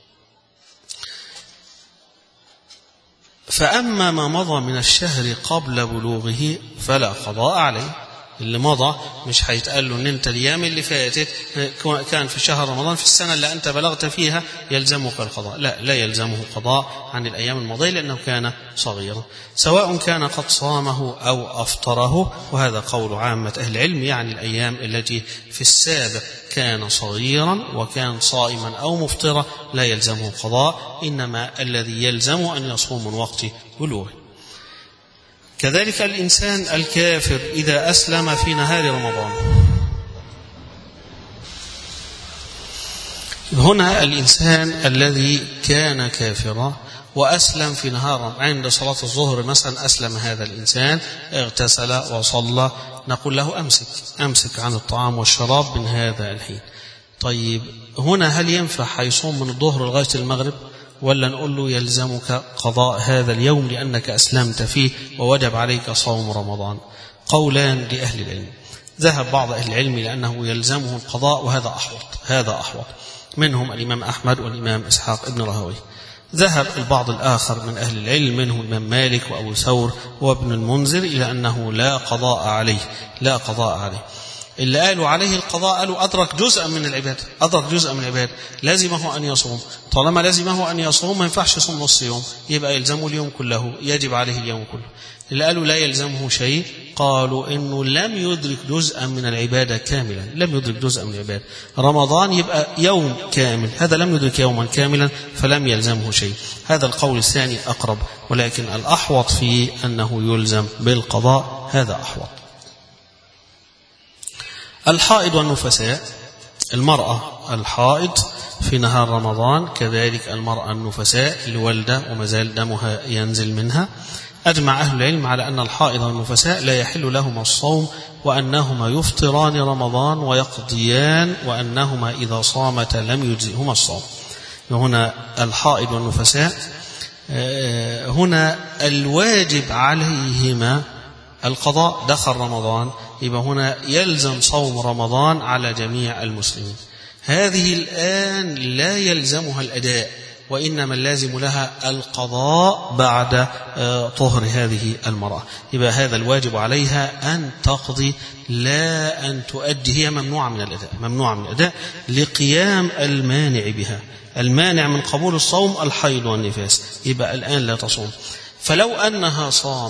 فأما ما مضى من الشهر قبل بلوغه فلا قضاء عليه. اللي مضى مش هيتقال له ان انت الايام اللي فاتت كان في شهر رمضان في السنه اللي انت بلغت فيها يلزمك القضاء، لا يلزمه قضاء عن الايام الماضيه لانه كان صغيرا، سواء كان قد صامه او افطره، وهذا قول عامه اهل العلم، يعني الايام التي في السابق كان صغيرا وكان صائما او مفطرا لا يلزمه قضاء، انما الذي يلزمه ان يصوم من وقت بلوغه. كذلك الإنسان الكافر إذا أسلم في نهار رمضان، هنا الإنسان الذي كان كافرا وأسلم في نهار عند صلاة الظهر مثلا، أسلم هذا الإنسان اغتسل وصلى، نقول له أمسك عن الطعام والشراب من هذا الحين. طيب هنا هل ينفع يصوم من الظهر لغاية المغرب، ولا نقول له يلزمك قضاء هذا اليوم لأنك أسلمت فيه ووجب عليك صوم رمضان؟ قولان لأهل العلم. ذهب بعض أهل العلم لأنه يلزمه القضاء وهذا أحوط، منهم الإمام أحمد والإمام إسحاق ابن راهويه. ذهب البعض الآخر من أهل العلم منهم الإمام مالك وأبو ثور وابن المنذر إلى أنه لا قضاء عليه. اللي قالوا عليه القضاء قالوا أدرك جزءا من العبادة، أدرك جزءا من العبادة، لازمه أن يصوم. طالما لازمه أن يصوم ما ينفعش يصوم نص يوم، يبقى يلزمه اليوم كله، يجب عليه اليوم كله. اللي قالوا لا يلزمه شيء قالوا إنه لم يدرك جزءا من العبادة كاملا، لم يدرك جزءا من العبادة. رمضان يبقى يوم كامل، هذا لم يدرك يوما كاملا فلم يلزمه شيء. هذا القول الثاني أقرب، ولكن الأحوط فيه أنه يلزم بالقضاء، هذا أحوط. الحائض والنفساء، المرأة الحائض في نهار رمضان، كذلك المرأة النفساء الوالدة ومازال دمها ينزل منها، أجمع أهل العلم على أن الحائض والنفساء لا يحل لهما الصوم، وأنهما يفطران رمضان ويقضيان، وأنهما إذا صامتا لم يجزئهما الصوم. هنا الحائض والنفساء هنا الواجب عليهما القضاء، دخل رمضان يبقى هنا يلزم صوم رمضان على جميع المسلمين. هذه الآن لا يلزمها الأداء، وإنما اللازم لها القضاء بعد طهر هذه المرأة. يبقى هذا الواجب عليها أن تقضي لا أن تؤدي، هي ممنوعة من الأداء، ممنوعة من الأداء لقيام المانع بها. المانع من قبول الصوم الحيض والنفاس، يبقى الآن لا تصوم. فلو أنها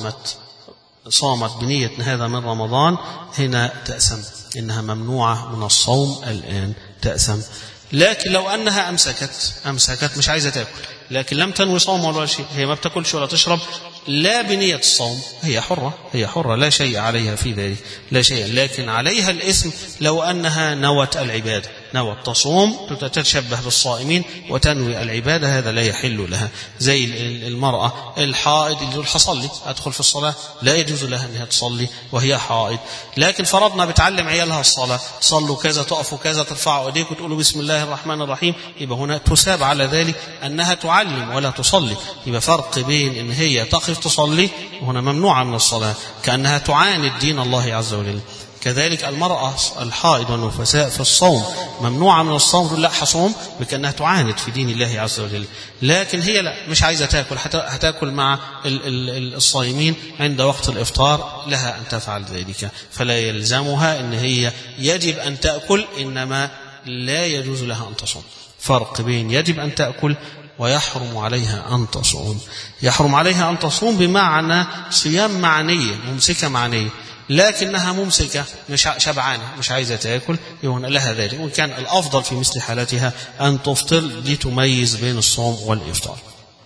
صامت بنية هذا من رمضان هنا تأسم، إنها ممنوعة من الصوم الآن، تأسم. لكن لو أنها أمسكت مش عايزة تأكل، لكن لم تنوي صوم ولا شيء، هي ما بتأكلش ولا تشرب لا بنية الصوم، هي حرة لا شيء عليها في ذلك، لا شيء. لكن عليها الإثم لو أنها نوت العبادة، نوت تصوم، تتشبه بالصائمين وتنوي العبادة، هذا لا يحل لها. زي المرأة الحائض اللي تقول حصلي أدخل في الصلاة، لا يجوز لها أنها تصلي وهي حائض. لكن فرضنا بتعلم عيالها الصلاة، صلوا كذا، تقفوا كذا، ترفعوا ايديك وتقولوا بسم الله الرحمن الرحيم، يبقى هنا تساب على ذلك أنها تعلم ولا تصلي. يبقى فرق بين إن هي تقف تصلي وهنا ممنوعة من الصلاة، كأنها تعاند دين الله عز وجل. كذلك المرأة الحائض والنفساء في الصوم ممنوعة من الصوم، تقول لا حصوم، بكأنها تعاند في دين الله عز وجل. لكن هي لا، مش عايزة تأكل، هتأكل مع الصائمين عند وقت الإفطار، لها أن تفعل ذلك، فلا يلزمها أن هي يجب أن تأكل، إنما لا يجوز لها أن تصوم. فرق بين يجب أن تأكل ويحرم عليها أن تصوم. يحرم عليها أن تصوم بمعنى صيام معنية، ممسكة معنية، لكنها ممسكة مش شبعانة، مش عايزة تأكل، يكون لها ذلك. وكان الأفضل في مثل حالتها أن تفطر لتميز بين الصوم والإفطار.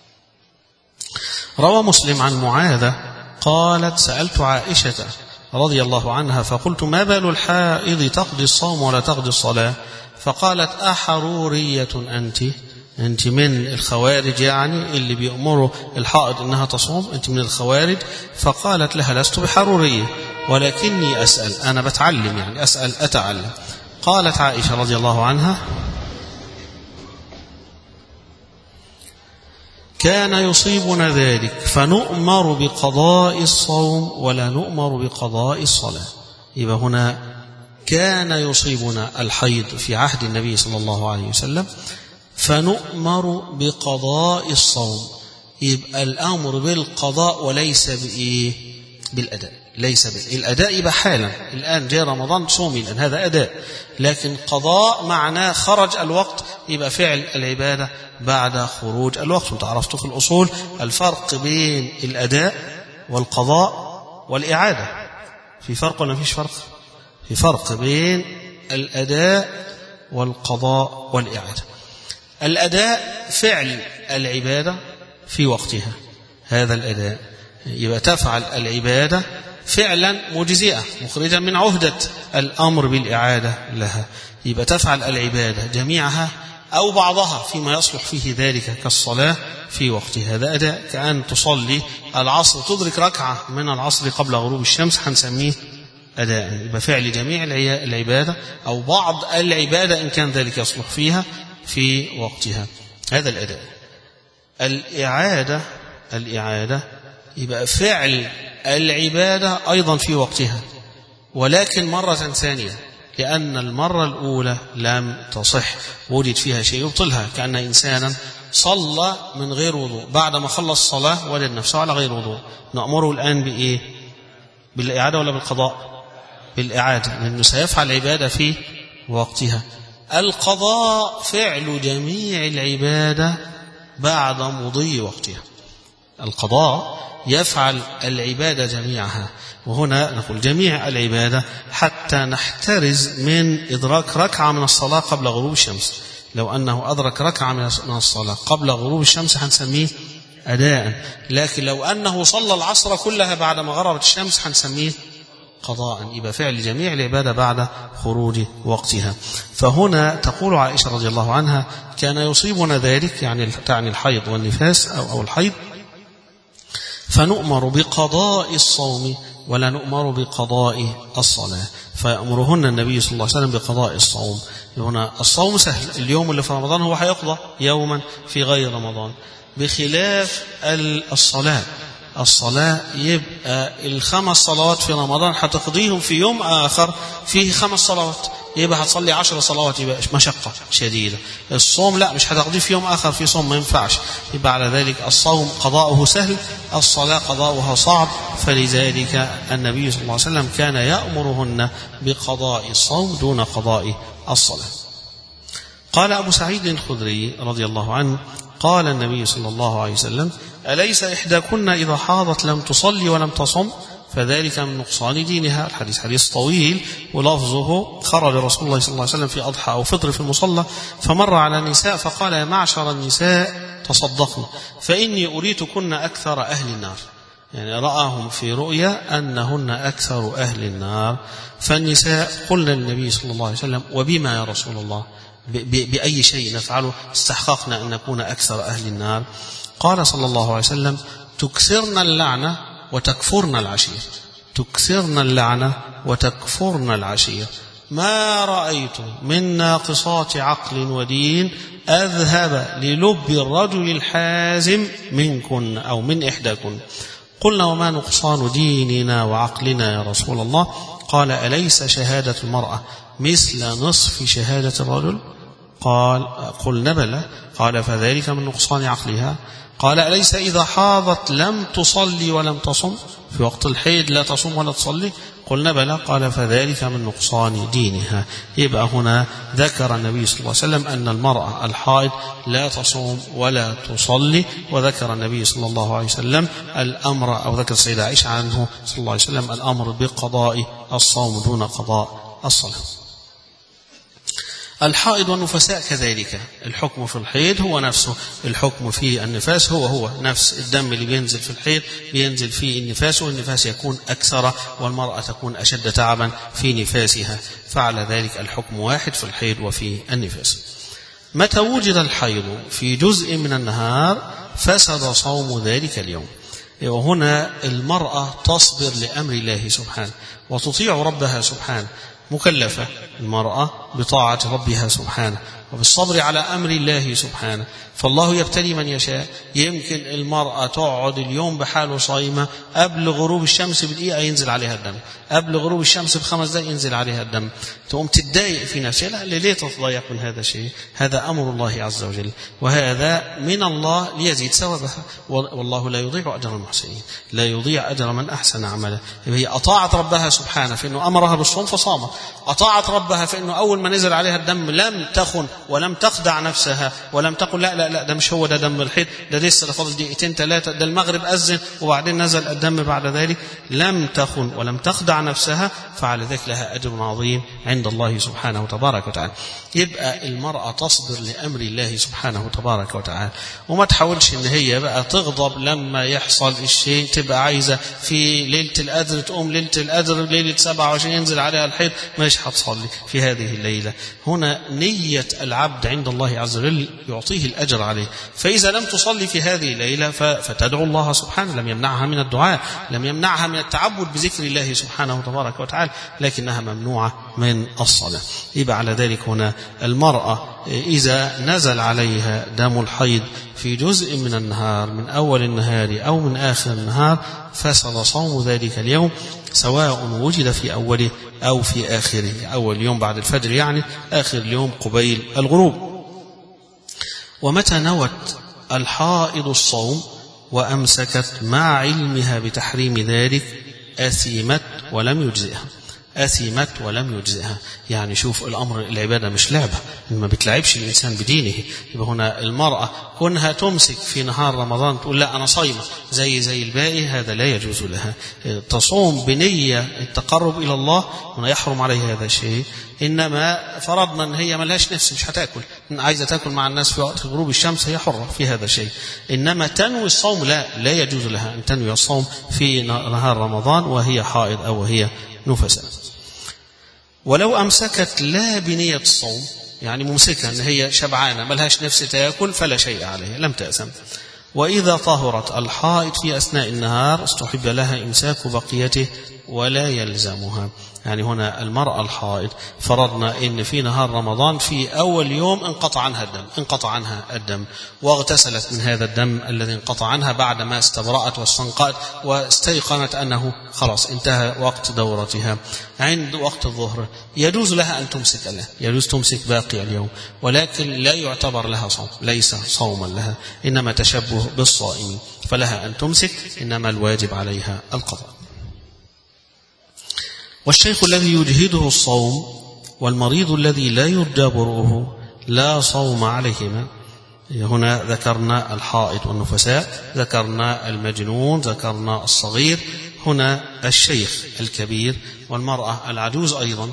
روى مسلم عن معاذة قالت سألت عائشة رضي الله عنها فقلت ما بال الحائض تقضي الصوم ولا تقضي الصلاة؟ فقالت أحرورية أنت من الخوارج، يعني اللي بيأمروا الحائض إنها تصوم، أنت من الخوارج. فقالت لها لست بحرورية ولكني أسأل، أنا بتعلم، يعني أسأل أتعلم. قالت عائشة رضي الله عنها كان يصيبنا ذلك فنؤمر بقضاء الصوم ولا نؤمر بقضاء الصلاة. يبقى هنا كان يصيبنا الحيض في عهد النبي صلى الله عليه وسلم فنؤمر بقضاء الصوم، يبقى الأمر بالقضاء وليس بالأداء، ليس الأداء يبقى حالا، الآن جاء رمضان صومي، الآن هذا أداء. لكن قضاء معناه خرج الوقت، يبقى فعل العبادة بعد خروج الوقت. وانت عرفتوا في الأصول الفرق بين الأداء والقضاء والإعادة، في فرق ولا فيش فرق؟ في فرق بين الأداء والقضاء والإعادة. الأداء فعل العبادة في وقتها، هذا الأداء، يبقى تفعل العبادة فعلا مجزئة مخرجا من عهدة الأمر بالإعادة لها، يبقى تفعل العبادة جميعها أو بعضها فيما يصلح فيه ذلك كالصلاة في وقتها، هذا أداء. كأن تصلي العصر تدرك ركعة من العصر قبل غروب الشمس، هنسميه أداء. يبقى فعل جميع العبادة أو بعض العبادة إن كان ذلك يصلح فيها في وقتها، هذا الأداء. الإعادة يبقى فعل العبادة أيضا في وقتها، ولكن مرة ثانية، لأن المرة الأولى لم تصح، وجد فيها شيء يبطلها. كأن إنسانا صلى من غير وضوء، بعد ما خلص الصلاة وجد نفسه على غير وضوء، نأمره الآن بإيه؟ بالإعادة ولا بالقضاء؟ بالإعادة لأنه سيفعل العبادة في وقتها. القضاء فعل جميع العبادة بعد مضي وقتها. القضاء يفعل العبادة جميعها، وهنا نقول جميع العبادة حتى نحترز من إدراك ركعة من الصلاة قبل غروب الشمس. لو أنه أدرك ركعة من الصلاة قبل غروب الشمس هنسميه أداء، لكن لو أنه صلى العصر كلها بعد ما غربت الشمس هنسميه قضاء. يبقى فعل جميع العبادة بعد خروج وقتها. فهنا تقول عائشة رضي الله عنها كان يصيبنا ذلك، يعني تعني الحيض والنفاس أو الحيض، فنؤمر بقضاء الصوم ولا نؤمر بقضاء الصلاة، فيأمرهن النبي صلى الله عليه وسلم بقضاء الصوم. هنا الصوم سهل، اليوم اللي في رمضان هو هيقضى يوما في غير رمضان، بخلاف الصلاة. الصلاة يبقى الخمس صلوات في رمضان هتقضيهم في يوم آخر فيه 5 صلوات، يبقى هتصلي 10 صلوات، يبقى مشقة شديدة. الصوم لا، مش هتقضيه في يوم آخر في صوم، ما ينفعش. يبقى على ذلك الصوم قضاؤه سهل، الصلاة قضاؤها صعب، فلذلك النبي صلى الله عليه وسلم كان يأمرهن بقضاء الصوم دون قضاء الصلاة. قال أبو سعيد الخدري رضي الله عنه قال النبي صلى الله عليه وسلم أليس إحداكن إذا حاضت لم تصلي ولم تصم فذلك من نقصان دينها. الحديث حديث طويل، ولفظه خرج رسول الله صلى الله عليه وسلم في أضحى أو فطر في المصلى، فمر على النساء فقال يا معشر النساء تصدقن فإني أريتكن أكثر أهل النار. يعني رآهم في رؤيا أنهن أكثر أهل النار. فالنساء قلنا للنبي صلى الله عليه وسلم وبما يا رسول الله، بأي شيء نفعله استحققنا أن نكون أكثر أهل النار؟ قال صلى الله عليه وسلم تكثرن اللعنة وتكفرن العشير. تكثرن اللعنة وتكفرن العشير. ما رأيت من ناقصات عقل ودين أذهب للب الرجل الحازم منكن أو من إحداكن. قلنا وما نقصان ديننا وعقلنا يا رسول الله؟ قال أليس شهادة المرأة مثل نصف شهادة الرجل؟ قلنا بلى. قال فذلك من نقصان عقلها. قال أليس إذا حاضت لم تصلي ولم تصم؟ في وقت الحيض لا تصوم ولا تصلي؟ قلنا بلى. قال فذلك من نقصان دينها. يبقى هنا ذكر النبي صلى الله عليه وسلم أن المرأة الحائض لا تصوم ولا تصلي، وذكر النبي صلى الله عليه وسلم الأمر، أو ذكر السيدة عائشة عنه صلى الله عليه وسلم الأمر بقضاء الصوم دون قضاء الصلاة. الحائض والنفساء كذلك، الحكم في الحيض هو نفسه الحكم في النفاس، هو نفس الدم اللي بينزل في الحيض بينزل في النفاس، والنفاس يكون أكثر والمرأة تكون أشد تعبا في نفاسها، فعلى ذلك الحكم واحد في الحيض وفي النفاس. متى وجد الحيض في جزء من النهار فسد صوم ذلك اليوم. وهنا المرأة تصبر لأمر الله سبحانه وتطيع ربها سبحانه، مكلفة المرأة بطاعة ربها سبحانه وبالصبر على أمر الله سبحانه. فالله يبتلي من يشاء. يمكن المرأة تقعد اليوم بحاله صايمة، قبل غروب الشمس بدقيقة ينزل عليها الدم، قبل غروب الشمس ب5 دقائق ينزل عليها الدم، تقوم تتضايق في نفسها. لا، ليه تتضايق من هذا الشيء؟ هذا أمر الله عز وجل، وهذا من الله ليزيد ثوابها، والله لا يضيع أجر المحسنين، لا يضيع أجر من أحسن عملا. هي أطاعت ربها سبحانه في أنه أمرها بالصوم فصامت، أطاعت ربها في أنه أول ما نزل عليها الدم لم تخن ولم تخدع نفسها ولم تقل لا ده مش هو ده دم الحيض، ده لسه فاضل 2 3 ده المغرب أذن وبعدين نزل الدم بعد ذلك. لم تخن ولم تخدع نفسها، فعلى ذلك لها أجر عظيم عند الله سبحانه وتبارك وتعالى. يبقى المرأة تصبر لأمر الله سبحانه وتبارك وتعالى، وما تحاولش إن هي بقى تغضب لما يحصل الشيء، تبقى عايزة في ليلة القدر تقوم ليلة القدر ليلة 27 ينزل عليها الحيض مش هتصلي في هذه الليلة. هنا نية العبد عند الله عز وجل يعطيه الأجر عليه. فإذا لم تصلي في هذه الليلة فتدعو الله سبحانه، لم يمنعها من الدعاء، لم يمنعها من التعبد بذكر الله سبحانه وتبارك وتعالى، لكنها ممنوعة من الصلاة. يبقى على ذلك هنا المرأة إذا نزل عليها دم الحيض في جزء من النهار، من أول النهار أو من آخر النهار، فسد صوم ذلك اليوم، سواء وجد في أوله أو في آخره. أول يوم بعد الفجر يعني، آخر اليوم قبيل الغروب. ومتى نوت الحائض الصوم وأمسكت مع علمها بتحريم ذلك أثيمت ولم يجزئها. أثمت ولم يجزئها. يعني شوف الأمر، العبادة مش لعبة، ما بتلعبش الإنسان بدينه. يبقى هنا المرأة كونها تمسك في نهار رمضان تقول لا أنا صايمة زي الباقي، هذا لا يجوز لها. تصوم بنية التقرب إلى الله هنا يحرم عليها هذا الشيء. إنما فرضنا أن هي ملهاش نفس، مش هتاكل، عايزة تاكل مع الناس في وقت غروب الشمس، هي حرة في هذا الشيء. إنما تنوي الصوم لا يجوز لها أن تنوي الصوم في نهار رمضان وهي حائض أو وهي نفساء. ولو أمسكت لا بنية الصوم، يعني ممسكة أن هي شبعانة ملهاش نفس تاكل، فلا شيء عليها، لم تأثم. وإذا طهرت الحائض في أثناء النهار استحب لها إمساك بقيته ولا يلزمها. يعني هنا المرأة الحائض فرضنا إن في نهار رمضان في أول يوم انقطع عنها الدم واغتسلت من هذا الدم الذي انقطع عنها بعد ما استبرأت واستنقأت واستيقنت أنه خلاص انتهى وقت دورتها. عند وقت الظهر يجوز لها أن تمسك يجوز تمسك باقي اليوم، ولكن لا يعتبر لها صوم، ليس صوما لها، إنما تشبه بالصائمين، فلها أن تمسك، إنما الواجب عليها القضاء. والشيخ الذي يجهده الصوم والمريض الذي لا يرجى برؤه لا صوم عليهما. هنا ذكرنا الحائض والنفساء، ذكرنا المجنون، ذكرنا الصغير. هنا الشيخ الكبير والمرأة العجوز أيضا،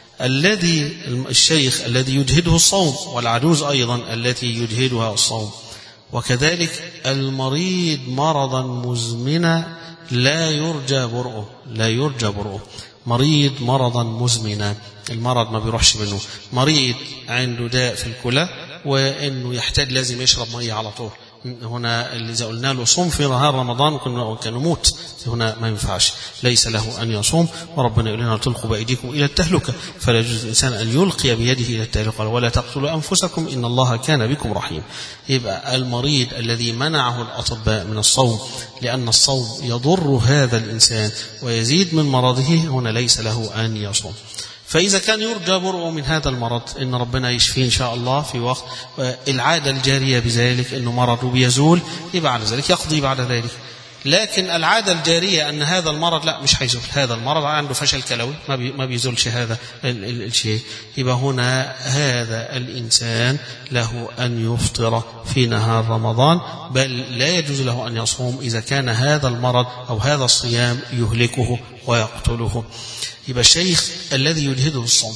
الشيخ الذي يجهده الصوم والعجوز أيضا التي يجهدها الصوم. وكذلك المريض مرضا مزمنا لا يرجى برؤه، مريض مرضا مزمنا، المرض ما بيروحش منه، مريض عنده داء في الكلى وإنه يحتاج لازم يشرب مية على طول. هنا اللي إذا قلنا له صوم في نهار رمضان كان يموت، هنا ما ينفعش، ليس له أن يصوم. وربنا يقول لنا تلقوا بأيديكم إلى التهلكة، فلا يجوز الإنسان أن يلقي بيده إلى التهلكة، ولا تقتلوا أنفسكم إن الله كان بكم رحيم. يبقى المريض الذي منعه الأطباء من الصوم لأن الصوم يضر هذا الإنسان ويزيد من مرضه، هنا ليس له أن يصوم. فإذا كان يرجى برؤه من هذا المرض إن ربنا يشفيه إن شاء الله في وقت العادة الجارية بذلك إنه مرضه بيزول، يبقى على ذلك يقضي بعد ذلك. لكن العادة الجارية أن هذا المرض لا مش هيزول، هذا المرض عنده فشل كلوي ما بيزولش هذا الشيء، يبقى هنا هذا الإنسان له أن يفطر في نهار رمضان، بل لا يجوز له أن يصوم إذا كان هذا المرض أو هذا الصيام يهلكه ويقتله. يبقى الشيخ الذي يجهده الصوم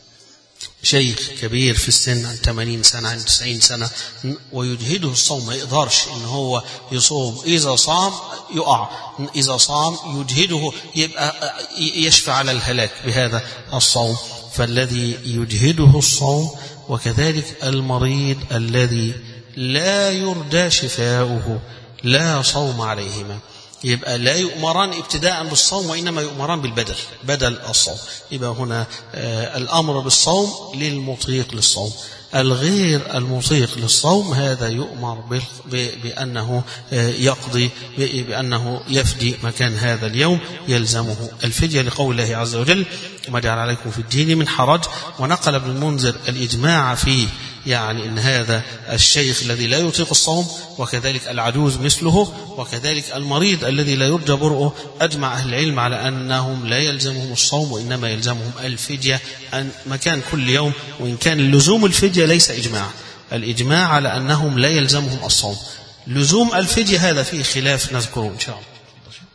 شيخ كبير في السن، عن 80 سنة عن 90 سنة، ويجهده الصوم، ما يقدرش إن هو يصوم، إذا صام يقع، إذا صام يجهده يبقى يشفى على الهلاك بهذا الصوم. فالذي يجهده الصوم وكذلك المريض الذي لا يرجى شفاؤه لا صوم عليهما. يبقى لا يؤمران ابتداء بالصوم وإنما يؤمران بدل الصوم. يبقى هنا الأمر بالصوم للمطيق للصوم، الغير المطيق للصوم هذا يؤمر بأنه يقضي، بأنه يفدي مكان هذا اليوم، يلزمه الفدية لقول الله عز وجل ما جعل عليكم في الدين من حرج. ونقل ابن المنذر الإجماع فيه، يعني إن هذا الشيخ الذي لا يطيق الصوم وكذلك العجوز مثله وكذلك المريض الذي لا يرجى برؤه، أجمع أهل العلم على أنهم لا يلزمهم الصوم وإنما يلزمهم الفدية مكان كل يوم. وإن كان لزوم الفدية ليس إجماع، الإجماع على أنهم لا يلزمهم الصوم، لزوم الفدية هذا فيه خلاف نذكره إن شاء الله.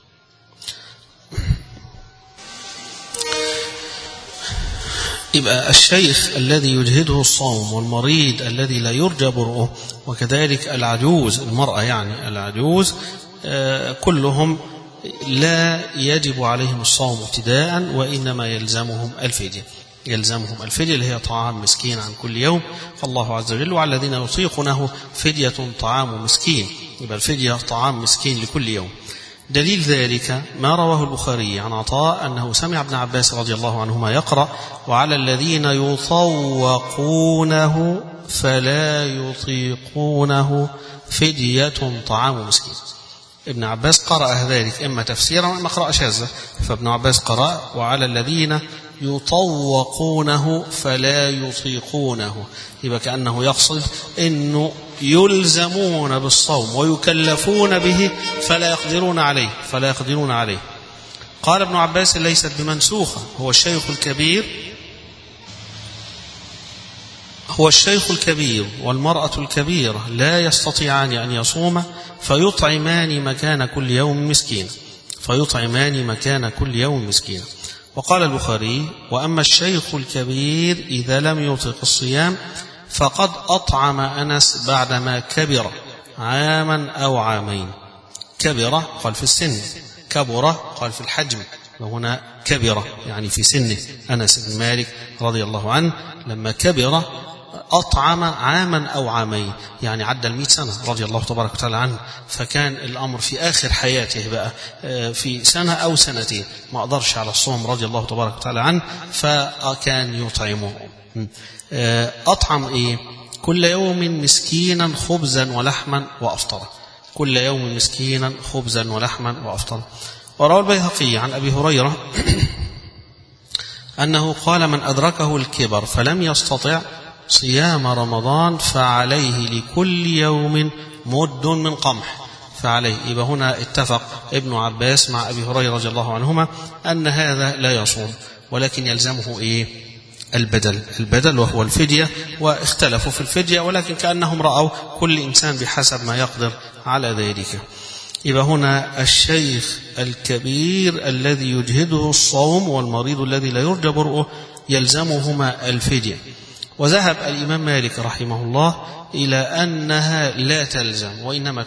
يبقى الشيخ الذي يجهده الصوم والمريض الذي لا يرجى برؤه وكذلك العجوز، المرأة يعني العجوز، كلهم لا يجب عليهم الصوم ابتداء وإنما يلزمهم الفدية اللي هي طعام مسكين عن كل يوم. فالله عز وجل وعلى الذين يطيقونه فدية طعام مسكين، يبقى الفدية طعام مسكين لكل يوم. دليل ذلك ما رواه البخاري عن عطاء أنه سمع ابن عباس رضي الله عنهما يقرأ وعلى الذين يطوقونه فلا يطيقونه فدية طعام مسكين. ابن عباس قرأ ذلك إما تفسيرا وإما قراءة شاذة، فابن عباس قرأ وعلى الذين يطوقونه فلا يطيقونه، يبقى كأنه يقصد إنه يلزمون بالصوم ويكلفون به فلا يقدرون عليه. قال ابن عباس ليست بمنسوخة، هو الشيخ الكبير والمرأة الكبيرة لا يستطيعان أن يصوم فيطعمان مكان كل يوم مسكينا. وقال البخاري: وأما الشيخ الكبير إذا لم يطق الصيام فقد أطعم أنس بعدما كبر عاما أو عامين. كبر قال في السن، كبر قال في الحجم، وهنا كبر يعني في سنه. أنس بن مالك رضي الله عنه لما كبر أطعم عاما أو عامين، يعني عدى 100 سنة رضي الله تبارك وتعالى عنه، فكان الأمر في آخر حياته بقى في سنة أو سنتين ما أقدرش على الصوم رضي الله تبارك وتعالى عنه، فكان يطعمه. أطعم كل يوم مسكينا خبزا ولحما وأفطره، كل يوم مسكينا خبزا ولحما وأفطره. وروى البيهقي عن أبي هريرة أنه قال: من أدركه الكبر فلم يستطع صيام رمضان فعليه لكل يوم مد من قمح. فعليه، يبقى هنا اتفق ابن عباس مع أبي هريرة رضي الله عنهما أن هذا لا يصوم، ولكن يلزمه البدل وهو الفدية. واختلفوا في الفدية، ولكن كأنهم رأوا كل إنسان بحسب ما يقدر على ذلك. يبقى هنا الشيخ الكبير الذي يجهده الصوم والمريض الذي لا يرجى برؤه يلزمهما الفدية. وذهب الإمام مالك رحمه الله إلى أنها لا تلزم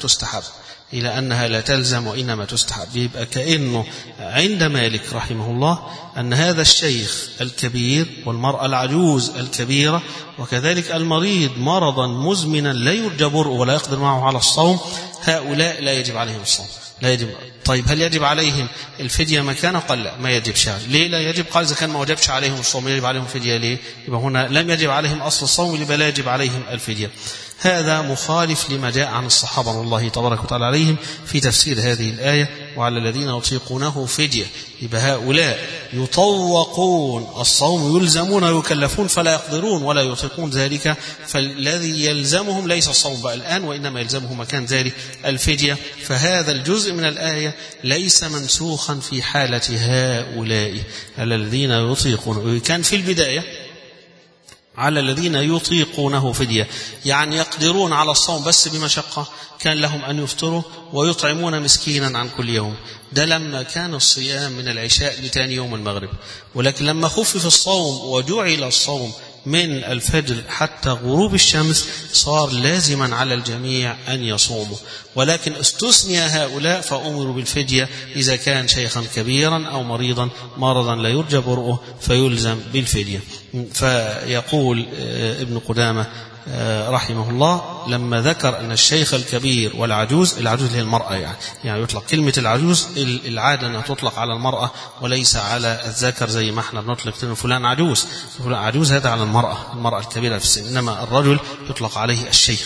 وإنما تستحب، يبقى كأنه عند مالك رحمه الله أن هذا الشيخ الكبير والمرأة العجوز الكبيرة وكذلك المريض مرضا مزمنا لا يرجى برؤه ولا يقدر معه على الصوم، هؤلاء لا يجب عليهم الصوم، لا يجب. طيب هل يجب عليهم الفدية مكانه؟ قال لا، ما يجب شيء. ليه لا يجب؟ قال إذا كان ما وجبش عليهم الصوم يجب عليهم فدية. ليه؟ يبقى هنا لم يجب عليهم أصل الصوم، يبقى لا يجب عليهم الفدية. هذا مخالف لما جاء عن الصحابة رضي الله تبارك وتعالى عليهم في تفسير هذه الآية: وعلى الذين يطيقونه فدية. يبقى هؤلاء يطوقون الصوم، يلزمون ويكلفون فلا يقدرون ولا يطيقون ذلك، فالذي يلزمهم ليس الصوم بقى الآن، وإنما يلزمهم مكان ذلك الفدية. فهذا الجزء من الآية ليس منسوخا في حالة هؤلاء الذين يطيقون. كان في البداية على الذين يطيقونه فدية، يعني يقدرون على الصوم بس بمشقة، كان لهم أن يفطروا ويطعمون مسكينا عن كل يوم. ده لما كان الصيام من العشاء لتاني يوم المغرب. ولكن لما خفف الصوم وجعل الصوم من الفجر حتى غروب الشمس صار لازما على الجميع أن يصوموا، ولكن استثني هؤلاء فأمروا بالفدية إذا كان شيخا كبيرا أو مرضا لا يرجى برؤه فيلزم بالفدية. فيقول ابن قدامة رحمه الله لما ذكر أن الشيخ الكبير والعجوز، العجوز هي المرأة، يعني يطلق كلمة العجوز العادة أنها تطلق على المرأة وليس على الذكر، زي ما احنا بنطلق فلان عجوز، فلان عجوز هذا على المرأة الكبيرة في السن، إنما الرجل يطلق عليه الشيخ.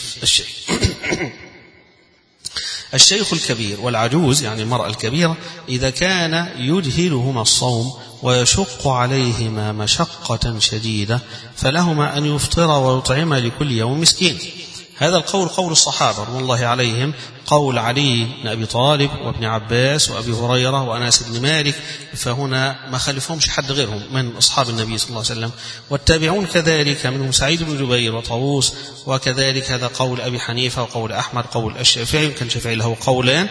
الشيخ الكبير والعجوز يعني المرأة الكبيرة إذا كان يجهلهما الصوم ويشق عليهما مشقة شديدة فلهما أن يفطر ويطعم لكل يوم مسكين. هذا القول قول الصحابة رضي الله عليهم، قول علي بن أبي طالب وابن عباس وأبي هريرة وأنس بن مالك، فهنا ما خلفهمش حد غيرهم من أصحاب النبي صلى الله عليه وسلم. والتابعون كذلك منهم سعيد بن جبير وطاووس، وكذلك هذا قول أبي حنيفة وقول أحمد قول الشافعي، كان الشافعي له قولان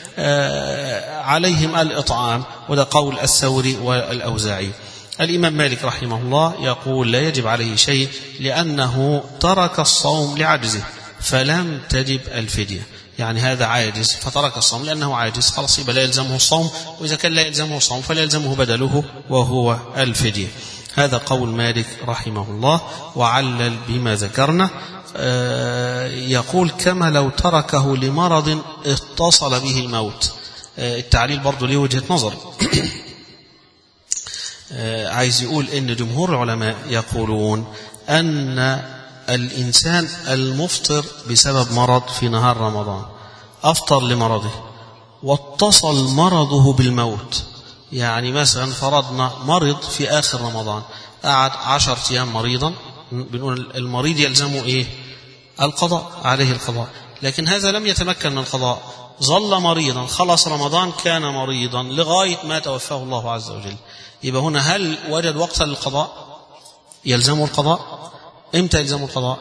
عليهم الإطعام، وده قول الثوري والأوزاعي. الإمام مالك رحمه الله يقول لا يجب عليه شيء لأنه ترك الصوم لعجزه فلم تجب الفدية، يعني هذا عاجز فترك الصوم لأنه عاجز، خلاص يبقى لا يلزمه الصوم، وإذا كان لا يلزمه الصوم فلا يلزمه بدله وهو الفدية. هذا قول مالك رحمه الله. وعلل بما ذكرنا يقول كما لو تركه لمرض اتصل به الموت. التعليل برضو له وجهة نظر عايز يقول إن جمهور العلماء يقولون أن الإنسان المفطر بسبب مرض في نهار رمضان أفطر لمرضه واتصل مرضه بالموت، يعني مثلا فرضنا مرض في آخر رمضان قعد 10 أيام مريضا، بنقول المريض يلزمه القضاء، عليه القضاء. لكن هذا لم يتمكن من القضاء، ظل مريضا، خلص رمضان كان مريضا لغاية ما توفاه الله عز وجل. يبقى هنا هل وجد وقتا للقضاء؟ يلزمه القضاء. امتى يلزمه القضاء؟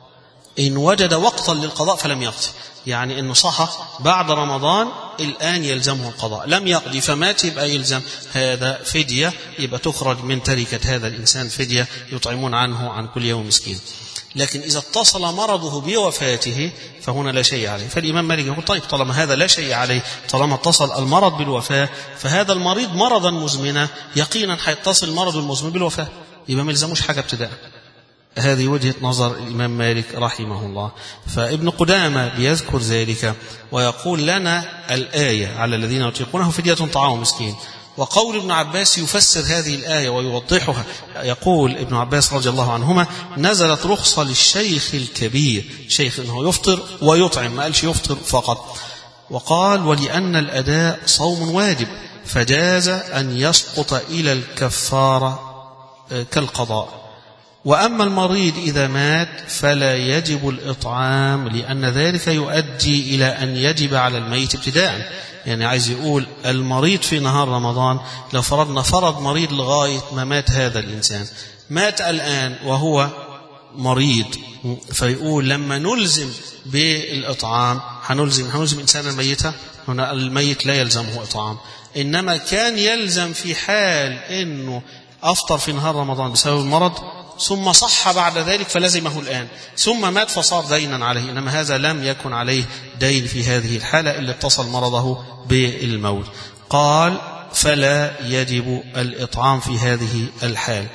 إن وجد وقتا للقضاء فلم يقضي، يعني إنه صحى بعد رمضان الآن يلزمه القضاء، لم يقضي فمات، يبقى يلزم هذا فدية، يبقى تخرج من تركة هذا الإنسان فدية يطعمون عنه عن كل يوم مسكين. لكن إذا اتصل مرضه بوفاته فهنا لا شيء عليه. فالإمام مالك يقول طيب طالما هذا لا شيء عليه، طالما اتصل المرض بالوفاة، فهذا المريض مرضا مزمنا يقينا هيتصل المرض المزمن بالوفاة، يبقى ما يلزموش حاجة ابتداء. هذه وجهة نظر الإمام مالك رحمه الله. فابن قدامة بيذكر ذلك ويقول لنا الآية على الذين يطيقونه فدية طعام مسكين، وقول ابن عباس يفسر هذه الآية ويوضحها. يقول ابن عباس رضي الله عنهما نزلت رخصة للشيخ الكبير، شيخ انه يفطر ويطعم، ما قالش يفطر فقط. وقال ولأن الأداء صوم واجب فجاز أن يسقط إلى الكفارة كالقضاء. وأما المريض إذا مات فلا يجب الإطعام، لأن ذلك يؤدي إلى أن يجب على الميت ابتداء. يعني عايز يقول المريض في نهار رمضان، لو فرضنا فرض مريض لغاية ما مات هذا الإنسان، مات الآن وهو مريض، فيقول لما نلزم بالإطعام هنلزم إنسانا ميتا، هنا الميت لا يلزمه إطعام، إنما كان يلزم في حال إنه أفطر في نهار رمضان بسبب المرض ثم صح بعد ذلك فلزمه الآن، ثم مات فصار دينا عليه، إنما هذا لم يكن عليه دين في هذه الحالة اللي اتصل مرضه بالموت. قال فلا يجب الإطعام في هذه الحال.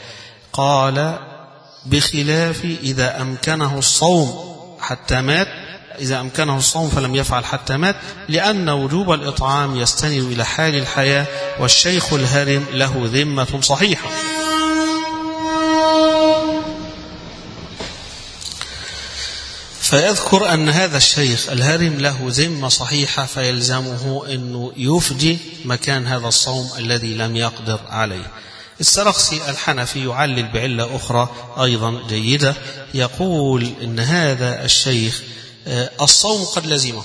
قال بخلاف إذا أمكنه الصوم حتى مات، إذا أمكنه الصوم فلم يفعل حتى مات، لأن وجوب الإطعام يستند إلى حال الحياة، والشيخ الهرم له ذمة صحيحة. فيذكر أن هذا الشيخ الهرم له ذمة صحيحة، فيلزمه أنه يفدي مكان هذا الصوم الذي لم يقدر عليه. السرخسي الحنفي يعلل بعلة أخرى أيضا جيدة، يقول إن هذا الشيخ الصوم قد لزمه،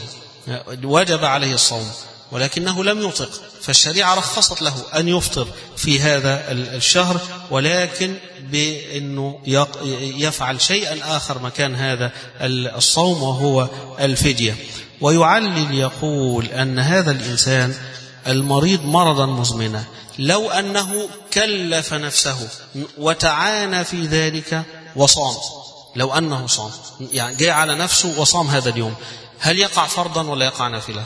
وجب عليه الصوم، ولكنه لم يطق، فالشريعة رخصت له أن يفطر في هذا الشهر، ولكن بأنه يفعل شيئا آخر مكان هذا الصوم وهو الفدية. ويعلل يقول أن هذا الإنسان المريض مرضا مزمنا لو أنه كلف نفسه وتعانى في ذلك وصام، لو أنه صام يعني جاء على نفسه وصام هذا اليوم، هل يقع فرضا ولا يقع نافلة؟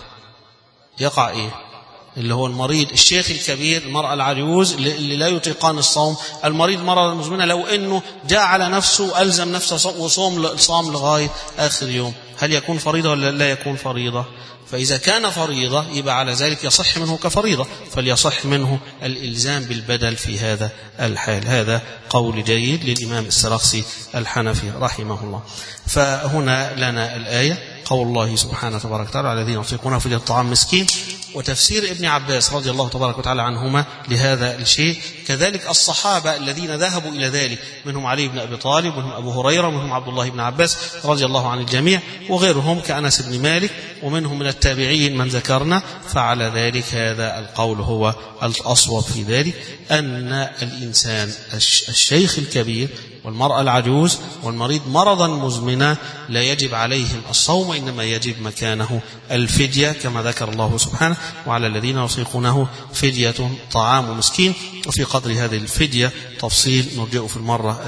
يقع إيه؟ اللي هو المريض الشيخ الكبير، المرأة العجوز اللي لا يطيقان الصوم، المريض مرض مزمنة لو أنه جاء على نفسه ألزم نفسه وصام لغاية آخر يوم، هل يكون فريضة ولا لا يكون فريضة؟ فإذا كان فريضة يبقى على ذلك يصح منه كفريضة، فليصح منه الإلزام بالبدل في هذا الحال. هذا قول جيد للإمام السرخسي الحنفي رحمه الله. فهنا لنا الآية قول الله سبحانه تبارك وتعالى على الذين يطيقونه فدية طعام مسكين، وتفسير ابن عباس رضي الله تبارك وتعالى عنهما لهذا الشيء، كذلك الصحابة الذين ذهبوا إلى ذلك، منهم علي بن أبي طالب، ومنهم أبو هريرة، ومنهم عبد الله بن عباس رضي الله عن الجميع، وغيرهم كأنس بن مالك، ومنهم من التابعين من ذكرنا. فعلى ذلك هذا القول هو الأصوب في ذلك، أن الإنسان الشيخ الكبير والمرأة العجوز والمريض مرضا مزمنا لا يجب عليهم الصوم، إنما يجب مكانه الفدية كما ذكر الله سبحانه وعلى الذين يطيقونه فدية طعام مسكين. وفي قدر هذه الفدية تفصيل نرجع في المرة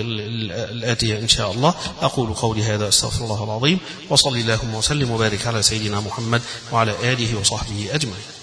الآتية إن شاء الله. أقول قولي هذا أستغفر الله العظيم، وصلي اللهم وسلم وبارك على سيدنا محمد وعلى آله وصحبه أجمعين.